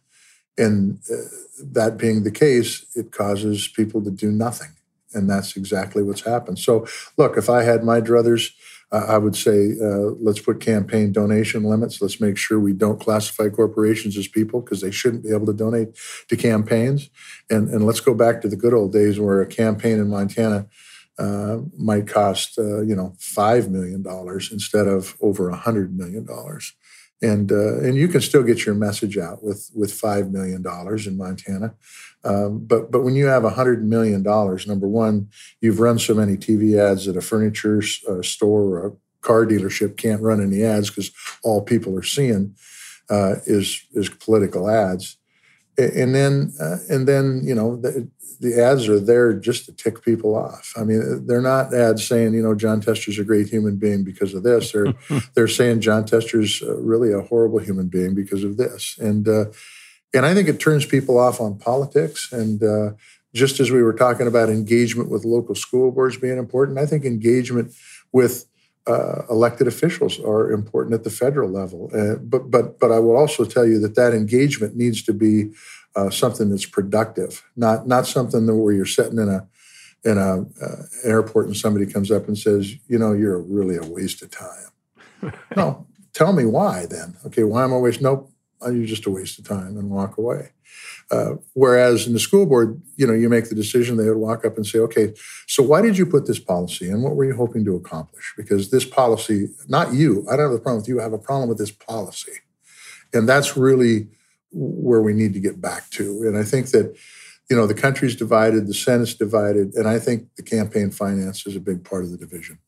And uh, that being the case, it causes people to do nothing. And that's exactly what's happened. So, look, if I had my druthers, uh, I would say, uh, let's put campaign donation limits. Let's make sure we don't classify corporations as people because they shouldn't be able to donate to campaigns. And, and let's go back to the good old days where a campaign in Montana uh, might cost, uh, you know, five million dollars instead of over one hundred million dollars. And uh, and you can still get your message out with, with five million dollars in Montana. Um, but but when you have one hundred million dollars, number one, you've run so many T V ads that a furniture uh, store or a car dealership can't run any ads because all people are seeing uh, is is political ads. And then uh, and then you know the, the ads are there just to tick people off. I mean, they're not ads saying, you know, Jon Tester's a great human being because of this. They're they're saying Jon Tester's uh, really a horrible human being because of this. And uh, and I think it turns people off on politics. And uh, just as we were talking about engagement with local school boards being important, I think engagement with uh, elected officials are important at the federal level. Uh, but but but I will also tell you that that engagement needs to be uh, something that's productive, not not something that where you're sitting in a in a uh, airport and somebody comes up and says, you know, you're really a waste of time. No, tell me why then. Okay, why am I wasting? Nope, you're just a waste of time, and walk away. Uh, whereas in the school board, you know, you make the decision, they would walk up and say, okay, so why did you put this policy in? What were you hoping to accomplish? Because this policy, not you, I don't have a problem with you, I have a problem with this policy. And that's really where we need to get back to. And I think that, you know, the country's divided, the Senate's divided, and I think the campaign finance is a big part of the division.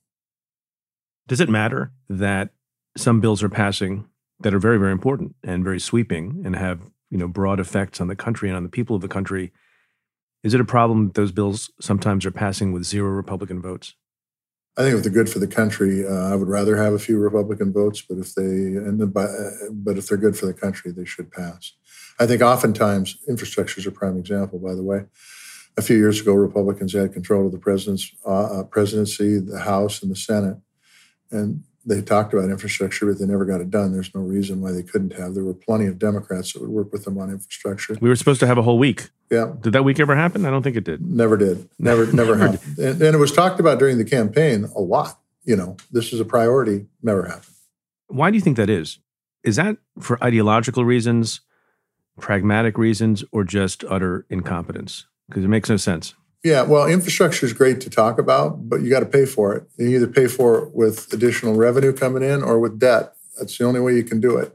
Does it matter that some bills are passing that are very, very important and very sweeping and have, you know, broad effects on the country and on the people of the country? Is it a problem that those bills sometimes are passing with zero Republican votes? I think if they're good for the country, uh, I would rather have a few Republican votes. But if they end up, uh, but if they're good for the country, they should pass. I think oftentimes infrastructure is a prime example. By the way, a few years ago, Republicans had control of the president's uh, presidency, the House, and the Senate, and they talked about infrastructure, but they never got it done. There's no reason why they couldn't have. There were plenty of Democrats that would work with them on infrastructure. We were supposed to have a whole week. Yeah. Did that week ever happen? I don't think it did. Never did. Never, never happened. And, and it was talked about during the campaign a lot. you know, this is a priority, never happened. Why do you think that is? Is that for ideological reasons, pragmatic reasons, or just utter incompetence? Because it makes no sense. Yeah, well, infrastructure is great to talk about, but you got to pay for it. You either pay for it with additional revenue coming in or with debt. That's the only way you can do it.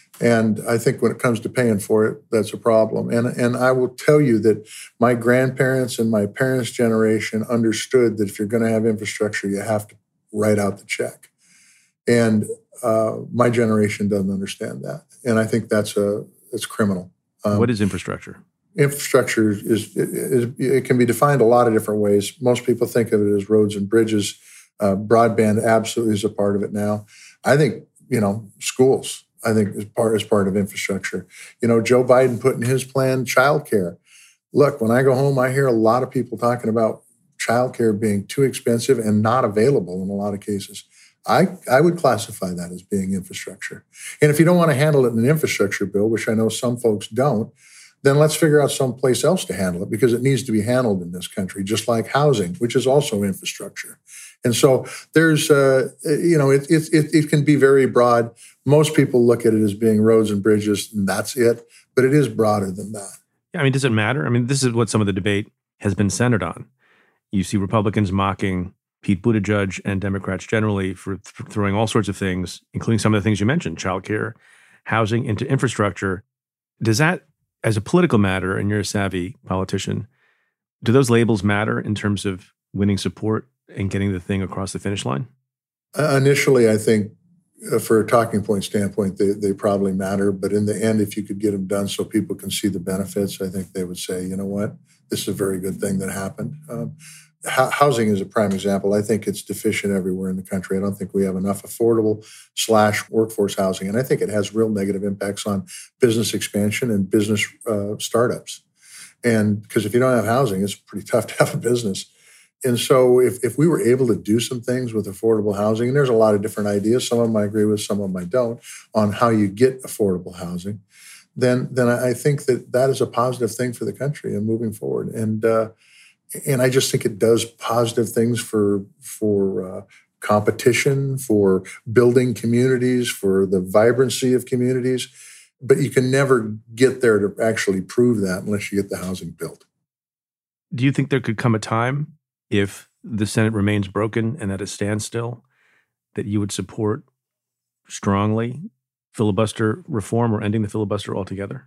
And I think when it comes to paying for it, that's a problem. And, and I will tell you that my grandparents and my parents' generation understood that if you're going to have infrastructure, you have to write out the check. And uh, my generation doesn't understand that. And I think that's a it's criminal. Um, what is infrastructure? Infrastructure is, is, is it can be defined a lot of different ways. Most people think of it as roads and bridges. Uh, broadband absolutely is a part of it now. I think, you know, schools, I think is part is part of infrastructure. You know, Joe Biden put in his plan childcare. Look, when I go home, I hear a lot of people talking about childcare being too expensive and not available in a lot of cases. I, I would classify that as being infrastructure. And if you don't want to handle it in an infrastructure bill, which I know some folks don't, then let's figure out someplace else to handle it because it needs to be handled in this country, just like housing, which is also infrastructure. And so there's, uh, you know, it, it, it, it can be very broad. Most people look at it as being roads and bridges, and that's it. But it is broader than that. Yeah, I mean, does it matter? I mean, this is what some of the debate has been centered on. You see Republicans mocking Pete Buttigieg and Democrats generally for, th- for throwing all sorts of things, including some of the things you mentioned, childcare, housing, into infrastructure. Does that, as a political matter, and you're a savvy politician, do those labels matter in terms of winning support and getting the thing across the finish line? Uh, initially, I think uh, for a talking point standpoint, they, they probably matter. But in the end, if you could get them done so people can see the benefits, I think they would say, you know what, this is a very good thing that happened. Um, ho- housing is a prime example. I think it's deficient everywhere in the country. I don't think we have enough affordable slash workforce housing. And I think it has real negative impacts on business expansion and business uh, startups. And because if you don't have housing, it's pretty tough to have a business. And so if, if we were able to do some things with affordable housing, and there's a lot of different ideas, some of them I agree with, some of them I don't, on how you get affordable housing, then then I think that that is a positive thing for the country and moving forward. And uh, and I just think it does positive things for for uh, competition, for building communities, for the vibrancy of communities. But you can never get there to actually prove that unless you get the housing built. Do you think there could come a time, if the Senate remains broken and at a standstill, that you would support strongly filibuster reform or ending the filibuster altogether?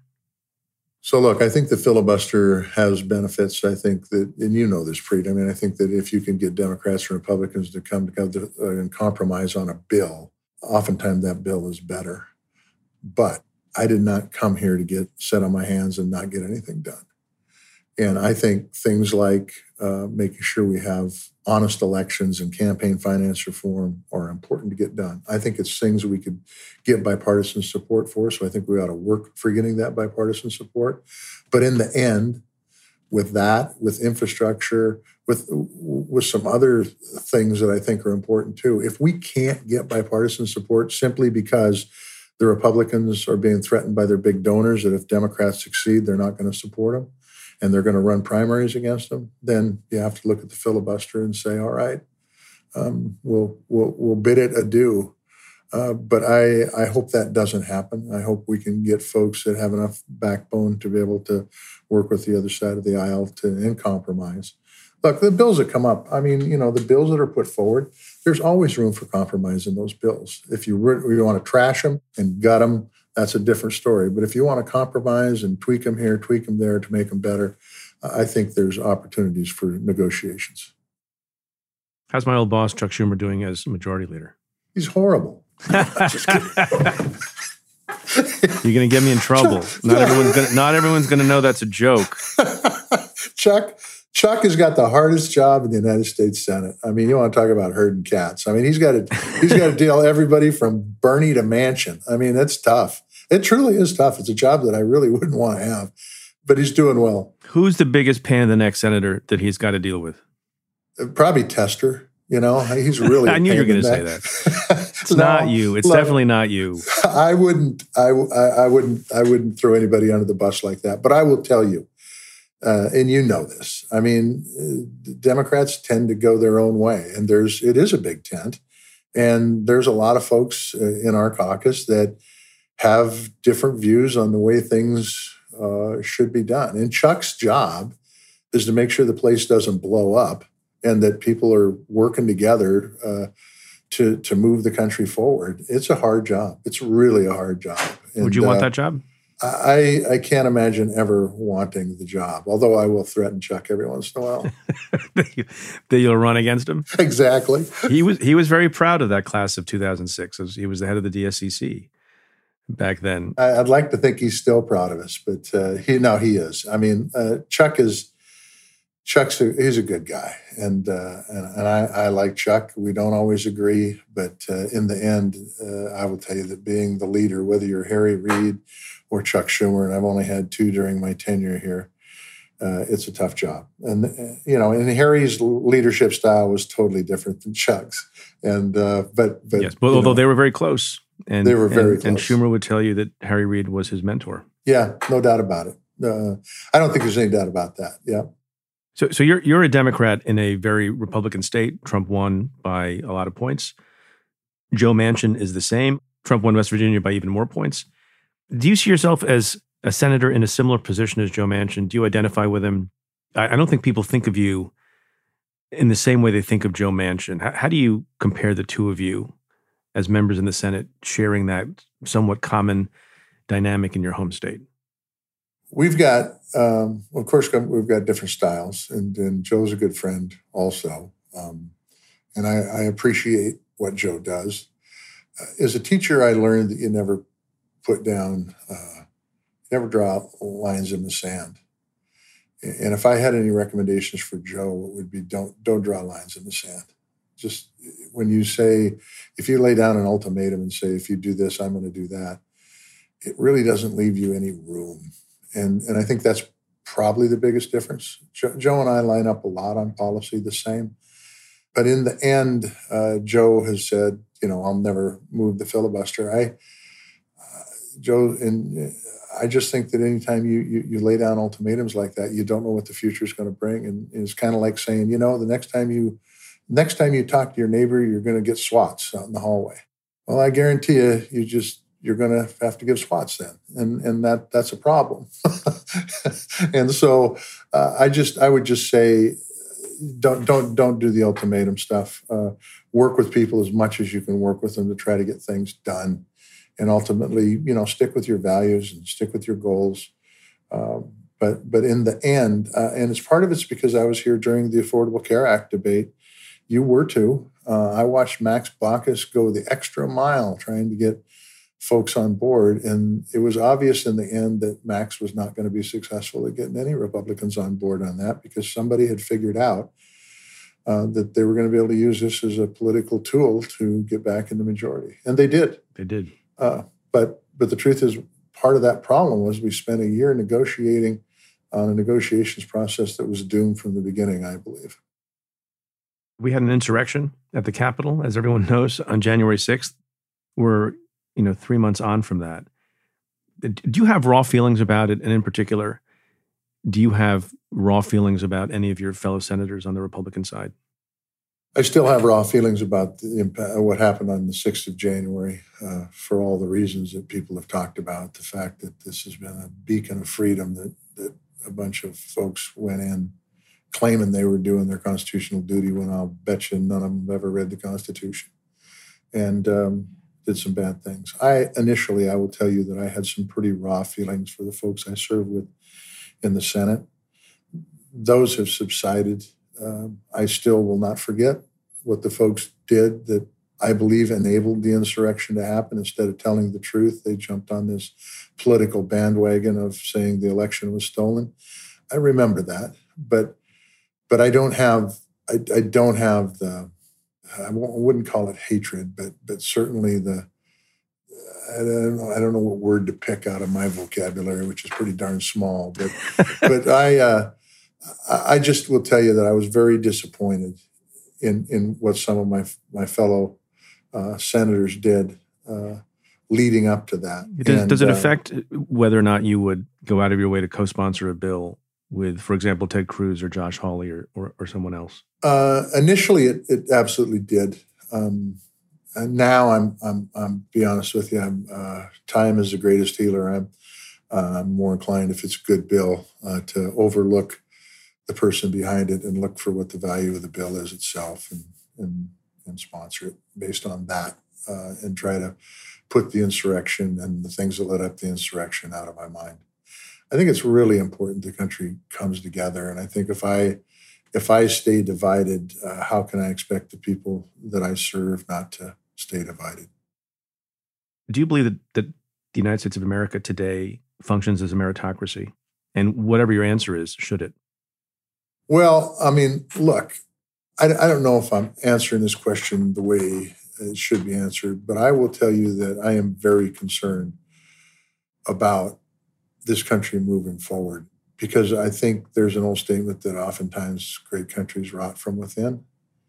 So look, I think the filibuster has benefits. I think that, and you know this, Preet, I mean, I think that if you can get Democrats and Republicans to come together and compromise on a bill, oftentimes that bill is better. But I did not come here to get set on my hands and not get anything done. And I think things like uh, making sure we have honest elections and campaign finance reform are important to get done. I think it's things we could get bipartisan support for, so I think we ought to work for getting that bipartisan support. But in the end, with that, with infrastructure, with, with some other things that I think are important too, if we can't get bipartisan support simply because the Republicans are being threatened by their big donors that if Democrats succeed, they're not going to support them, and they're going to run primaries against them, then you have to look at the filibuster and say, all right, um, we'll, we'll, we'll bid it adieu. Uh, but I, I hope that doesn't happen. I hope we can get folks that have enough backbone to be able to work with the other side of the aisle to and compromise. Look, the bills that come up, I mean, you know, the bills that are put forward, there's always room for compromise in those bills. If you, re- you want to trash them and gut them, that's a different story. But if you want to compromise and tweak them here, tweak them there to make them better, I think there's opportunities for negotiations. How's my old boss, Chuck Schumer, doing as majority leader? He's horrible. Just kidding. You're going to get me in trouble. Not everyone's going. Not everyone's going to know that's a joke. Chuck, Chuck has got the hardest job in the United States Senate. I mean, you want to talk about herding cats. I mean, he's got to he's got to deal everybody from Bernie to Manchin. I mean, that's tough. It truly is tough. It's a job that I really wouldn't want to have, but he's doing well. Who's the biggest pain in the neck senator that he's got to deal with? Probably Tester. You know, he's really. I knew you were going to say that. It's no, not you. It's look, definitely not you. I wouldn't. I, I, I wouldn't. I wouldn't throw anybody under the bus like that. But I will tell you, Uh, and you know this. I mean, uh, Democrats tend to go their own way, and there's it is a big tent, and there's a lot of folks uh, in our caucus that have different views on the way things uh, should be done. And Chuck's job is to make sure the place doesn't blow up and that people are working together uh, to to move the country forward. It's a hard job. It's really a hard job. And, Would you want uh, that job? I, I can't imagine ever wanting the job, although I will threaten Chuck every once in a while. That you'll run against him? Exactly. He was he was very proud of that class of two thousand six. He was the head of the D S C C back then. I, I'd like to think he's still proud of us, but uh, he no, he is. I mean, uh, Chuck is Chuck's a, he's a good guy, and uh, and, and I, I like Chuck. We don't always agree, but uh, in the end, uh, I will tell you that being the leader, whether you're Harry Reid or Chuck Schumer, and I've only had two during my tenure here, uh, it's a tough job. And, uh, you know, and Harry's leadership style was totally different than Chuck's. And, uh, but, but, yes, but although know, they were very close. And, they were very and, close. And Schumer would tell you that Harry Reid was his mentor. Yeah, no doubt about it. Uh, I don't think there's any doubt about that. Yeah. So, so you're, you're a Democrat in a very Republican state. Trump won by a lot of points. Joe Manchin is the same. Trump won West Virginia by even more points. Do you see yourself as a senator in a similar position as Joe Manchin? Do you identify with him? I, I don't think people think of you in the same way they think of Joe Manchin. How, how do you compare the two of you as members in the Senate sharing that somewhat common dynamic in your home state? We've got, um, of course, we've got different styles, and, and Joe's a good friend also. Um, and I, I appreciate what Joe does. Uh, as a teacher, I learned that you never put down, uh, never draw lines in the sand. And if I had any recommendations for Joe, it would be don't don't draw lines in the sand. Just when you say, if you lay down an ultimatum and say, if you do this, I'm going to do that, it really doesn't leave you any room. And and I think that's probably the biggest difference. Jo- Joe and I line up a lot on policy the same. But in the end, uh, Joe has said, you know, I'll never move the filibuster. I Joe, and I just think that anytime you, you you lay down ultimatums like that, you don't know what the future is going to bring. And it's kind of like saying, you know, the next time you next time you talk to your neighbor, you're going to get swats out in the hallway. Well, I guarantee you, you just you're going to have to give swats then, and and that that's a problem. And so uh, I just I would just say, don't don't don't do the ultimatum stuff. Uh, work with people as much as you can work with them to try to get things done. And ultimately, you know, stick with your values and stick with your goals. Um, but but in the end, uh, and it's part of it's because I was here during the Affordable Care Act debate. You were too. Uh, I watched Max Baucus go the extra mile trying to get folks on board. And it was obvious in the end that Max was not going to be successful at getting any Republicans on board on that, because somebody had figured out uh, that they were going to be able to use this as a political tool to get back in the majority. And they did. They did. Uh, but but the truth is, part of that problem was we spent a year negotiating on a negotiations process that was doomed from the beginning, I believe. We had an insurrection at the Capitol, as everyone knows, on January sixth. We're, you know, three months on from that. Do you have raw feelings about it? And in particular, do you have raw feelings about any of your fellow senators on the Republican side? I still have raw feelings about the impact, what happened on the sixth of January uh, for all the reasons that people have talked about. The fact that this has been a beacon of freedom, that, that a bunch of folks went in claiming they were doing their constitutional duty when I'll bet you none of them have ever read the Constitution and um, did some bad things. I initially, I will tell you that I had some pretty raw feelings for the folks I served with in the Senate. Those have subsided. Uh, I still will not forget what the folks did that I believe enabled the insurrection to happen. Instead of telling the truth, they jumped on this political bandwagon of saying the election was stolen. I remember that, but but I don't have I, I don't have the I wouldn't call it hatred, but but certainly the I don't know I don't know what word to pick out of my vocabulary, which is pretty darn small. But but I. Uh, I just will tell you that I was very disappointed in, in what some of my my fellow uh, senators did uh, leading up to that. Does, and, does it uh, affect whether or not you would go out of your way to co-sponsor a bill with, for example, Ted Cruz or Josh Hawley or or, or someone else? Uh, initially, it, it absolutely did. Um, and now, I'm I'm I'm be honest with you. I'm uh, time is the greatest healer. I'm uh, I'm more inclined, if it's a good bill, uh, to overlook the person behind it and look for what the value of the bill is itself, and and, and sponsor it based on that, uh, and try to put the insurrection and the things that led up to the insurrection out of my mind. I think it's really important the country comes together. And I think if I if I stay divided, uh, how can I expect the people that I serve not to stay divided? Do you believe that, that the United States of America today functions as a meritocracy? And whatever your answer is, should it? Well, I mean, look, I, I don't know if I'm answering this question the way it should be answered, but I will tell you that I am very concerned about this country moving forward, because I think there's an old statement that oftentimes great countries rot from within.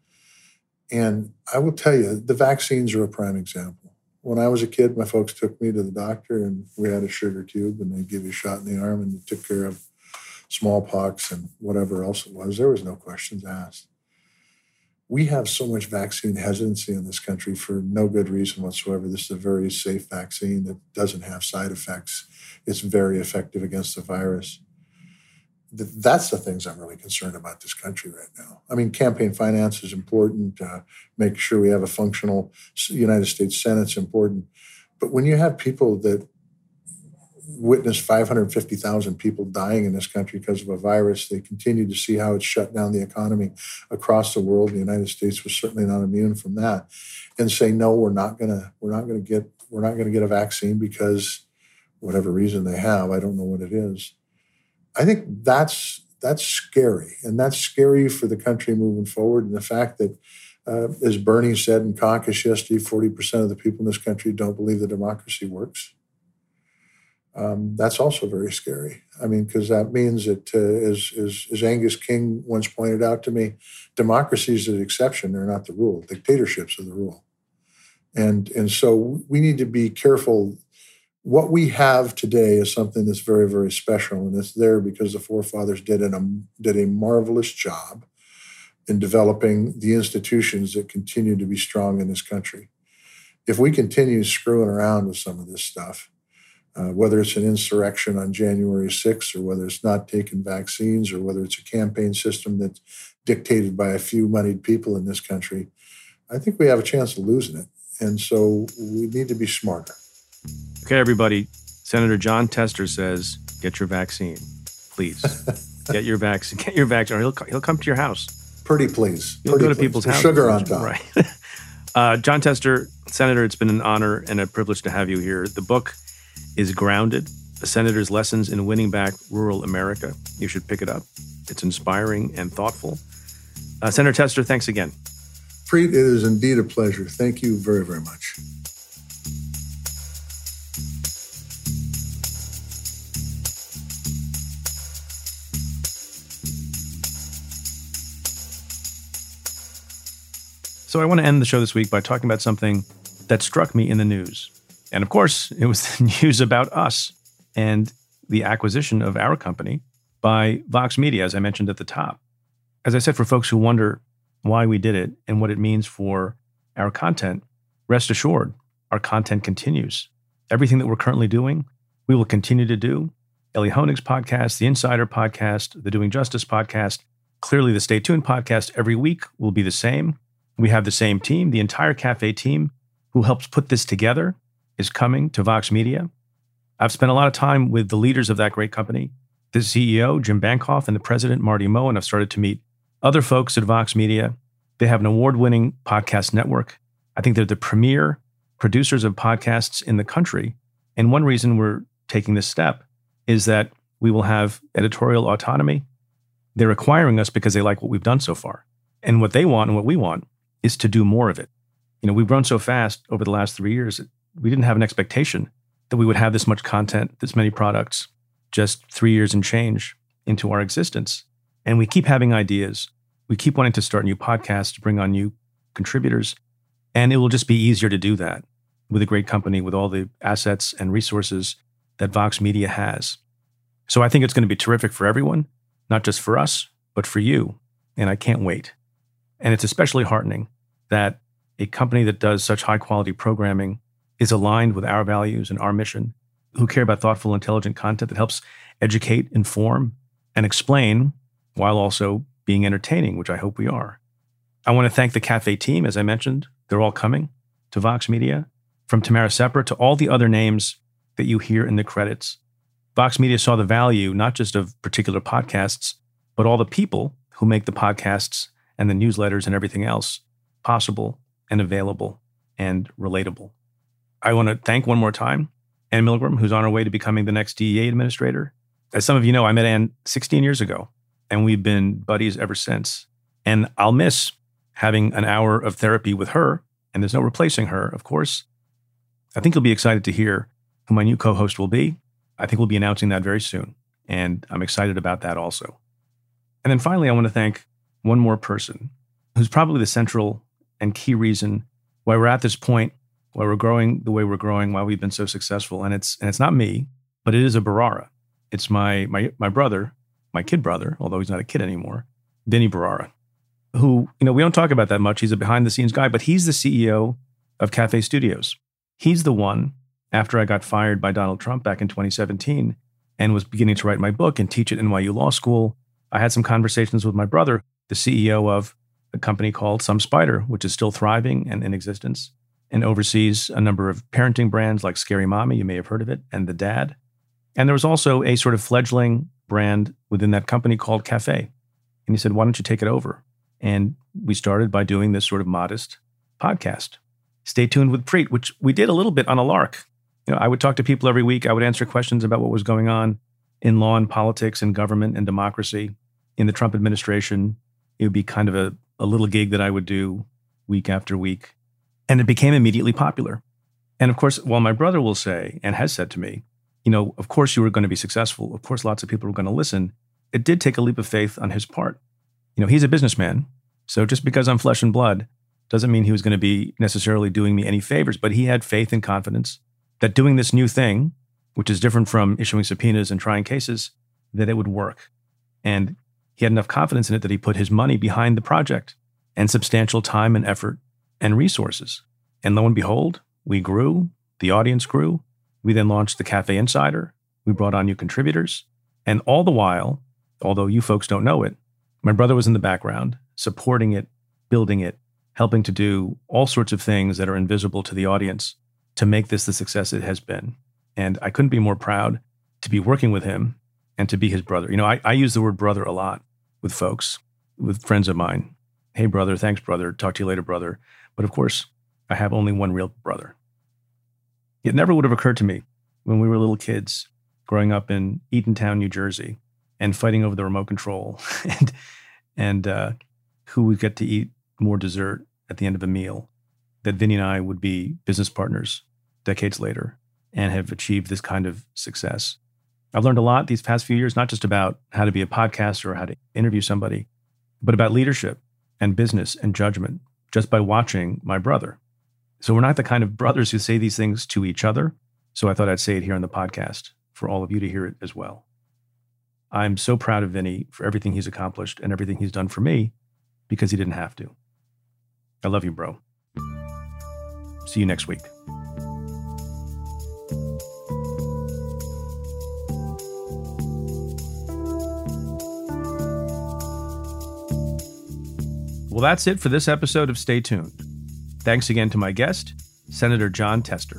And I will tell you, the vaccines are a prime example. When I was a kid, my folks took me to the doctor and we had a sugar cube and they give you a shot in the arm and you took care of smallpox and whatever else it was. There was no questions asked. We have so much vaccine hesitancy in this country for no good reason whatsoever. This is a very safe vaccine that doesn't have side effects. It's very effective against the virus. That's the things I'm really concerned about this country right now. I mean, campaign finance is important. Uh, make sure we have a functional United States Senate is important. But when you have people that witnessed five hundred fifty thousand people dying in this country because of a virus, they continue to see how it's shut down the economy across the world. The United States was certainly not immune from that. And say, no, we're not gonna, we're not gonna get, we're not gonna get a vaccine because whatever reason they have, I don't know what it is. I think that's that's scary, and that's scary for the country moving forward. And the fact that, uh, as Bernie said in caucus yesterday, forty percent of the people in this country don't believe that democracy works. Um, that's also very scary. I mean, because that means that, uh, as, as, as Angus King once pointed out to me, democracies are the exception, they're not the rule. Dictatorships are the rule. And, and so we need to be careful. What we have today is something that's very, very special, and it's there because the forefathers did, an, um, did a marvelous job in developing the institutions that continue to be strong in this country. If we continue screwing around with some of this stuff, uh, whether it's an insurrection on January sixth or whether it's not taking vaccines or whether it's a campaign system that's dictated by a few moneyed people in this country, I think we have a chance of losing it. And so we need to be smarter. Okay, everybody. Senator Jon Tester says, get your vaccine, please. Get your vaccine. Get your vaccine, or he'll he'll come to your house. Pretty please. He'll Pretty go to please. people's With houses. Sugar on top. Right. uh, Jon Tester, Senator, it's been an honor and a privilege to have you here. The book is Grounded, A Senator's Lessons in Winning Back Rural America. You should pick it up. It's inspiring and thoughtful. Uh, Senator Tester, thanks again. Preet, it is indeed a pleasure. Thank you very, very much. So I want to end the show this week by talking about something that struck me in the news. And of course, it was the news about us and the acquisition of our company by Vox Media, as I mentioned at the top. As I said, for folks who wonder why we did it and what it means for our content, rest assured, our content continues. Everything that we're currently doing, we will continue to do. Ellie Honig's podcast, the Insider podcast, the Doing Justice podcast, clearly the Stay Tuned podcast every week will be the same. We have the same team. The entire Cafe team who helps put this together is coming to Vox Media. I've spent a lot of time with the leaders of that great company, the C E O, Jim Bankoff, and the president, Marty Moe, and I've started to meet other folks at Vox Media. They have an award-winning podcast network. I think they're the premier producers of podcasts in the country. And one reason we're taking this step is that we will have editorial autonomy. They're acquiring us because they like what we've done so far. And what they want and what we want is to do more of it. You know, we've grown so fast over the last three years, we didn't have an expectation that we would have this much content, this many products, just three years and change into our existence. And we keep having ideas. We keep wanting to start new podcasts, to bring on new contributors. And it will just be easier to do that with a great company, with all the assets and resources that Vox Media has. So I think it's going to be terrific for everyone. not just for us, but for you. And I can't wait. And it's especially heartening that a company that does such high quality programming is aligned with our values and our mission, who care about thoughtful, intelligent content that helps educate, inform, and explain while also being entertaining, which I hope we are. I want to thank the Cafe team. As I mentioned, they're all coming to Vox Media, from Tamara Sepper to all the other names that you hear in the credits. Vox Media saw the value, not just of particular podcasts, but all the people who make the podcasts and the newsletters and everything else possible and available and relatable. I want to thank one more time Ann Milgram, who's on her way to becoming the next D E A administrator. As some of you know, I met Ann sixteen years ago, and we've been buddies ever since. And I'll miss having an hour of therapy with her, and there's no replacing her, of course. I think you'll be excited to hear who my new co-host will be. I think we'll be announcing that very soon, and I'm excited about that also. And then finally, I want to thank one more person who's probably the central and key reason why we're at this point, why we're growing the way we're growing, why we've been so successful. And it's and it's not me, but it is a Bharara. It's my my my brother, my kid brother, although he's not a kid anymore, Vinny Bharara, who, you know, we don't talk about that much. He's a behind the scenes guy, but he's the C E O of Cafe Studios. He's the one, after I got fired by Donald Trump back in twenty seventeen and was beginning to write my book and teach at N Y U Law School, I had some conversations with my brother, the C E O of a company called Some Spider, which is still thriving and in existence, and oversees a number of parenting brands like Scary Mommy, you may have heard of it, and The Dad. And there was also a sort of fledgling brand within that company called Cafe. And he said, why don't you take it over? And we started by doing this sort of modest podcast, Stay Tuned with Preet, which we did a little bit on a lark. You know, I would talk to people every week. I would answer questions about what was going on in law and politics and government and democracy in the Trump administration. It would be kind of a, a little gig that I would do week after week. And it became immediately popular. And of course, while my brother will say, and has said to me, you know, of course you were going to be successful. Of course, lots of people were going to listen. It did take a leap of faith on his part. You know, he's a businessman. So just because I'm flesh and blood doesn't mean he was going to be necessarily doing me any favors, but he had faith and confidence that doing this new thing, which is different from issuing subpoenas and trying cases, that it would work. And he had enough confidence in it that he put his money behind the project and substantial time and effort and resources. And lo and behold, we grew, the audience grew. We then launched the Cafe Insider. We brought on new contributors. And all the while, although you folks don't know it, my brother was in the background, supporting it, building it, helping to do all sorts of things that are invisible to the audience to make this the success it has been. And I couldn't be more proud to be working with him and to be his brother. You know, I, I use the word brother a lot with folks, with friends of mine. Hey, brother, thanks, brother. Talk to you later, brother. But of course, I have only one real brother. It never would have occurred to me when we were little kids growing up in Eatontown, New Jersey, and fighting over the remote control and and uh, who would get to eat more dessert at the end of a meal, that Vinny and I would be business partners decades later and have achieved this kind of success. I've learned a lot these past few years, not just about how to be a podcaster or how to interview somebody, but about leadership and business and judgment just by watching my brother. So we're not the kind of brothers who say these things to each other. So I thought I'd say it here on the podcast for all of you to hear it as well. I'm so proud of Vinny for everything he's accomplished and everything he's done for me because he didn't have to. I love you, bro. See you next week. Well, that's it for this episode of Stay Tuned. Thanks again to my guest, Senator Jon Tester.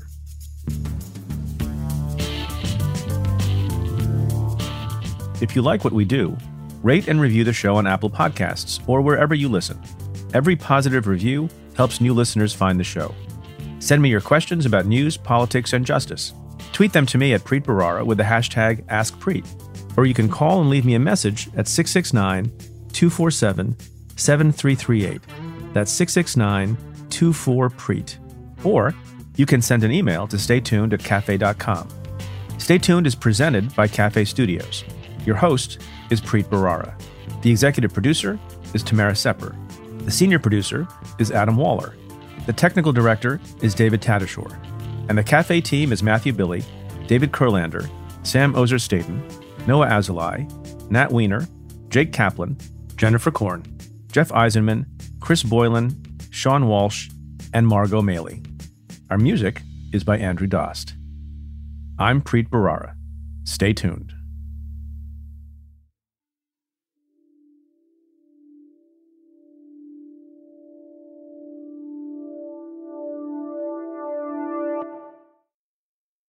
If you like what we do, rate and review the show on Apple Podcasts or wherever you listen. Every positive review helps new listeners find the show. Send me your questions about news, politics, and justice. Tweet them to me at Preet Bharara with the hashtag AskPreet. Or you can call and leave me a message at six six nine, two four seven, seven three three eight. That's six six nine, two four, Preet. Or you can send an email to staytuned at cafe dot com. Stay Tuned is presented by Cafe Studios. Your host is Preet Bharara. The executive producer is Tamara Sepper. The senior producer is Adam Waller. The technical director is David Tadashore. And the Cafe team is Matthew Billy, David Kurlander, Sam Ozer-Staten, Noah Azulai, Nat Weiner, Jake Kaplan, Jennifer Korn, Jeff Eisenman, Chris Boylan, Sean Walsh, and Margot Maley. Our music is by Andrew Dost. I'm Preet Bharara. Stay tuned.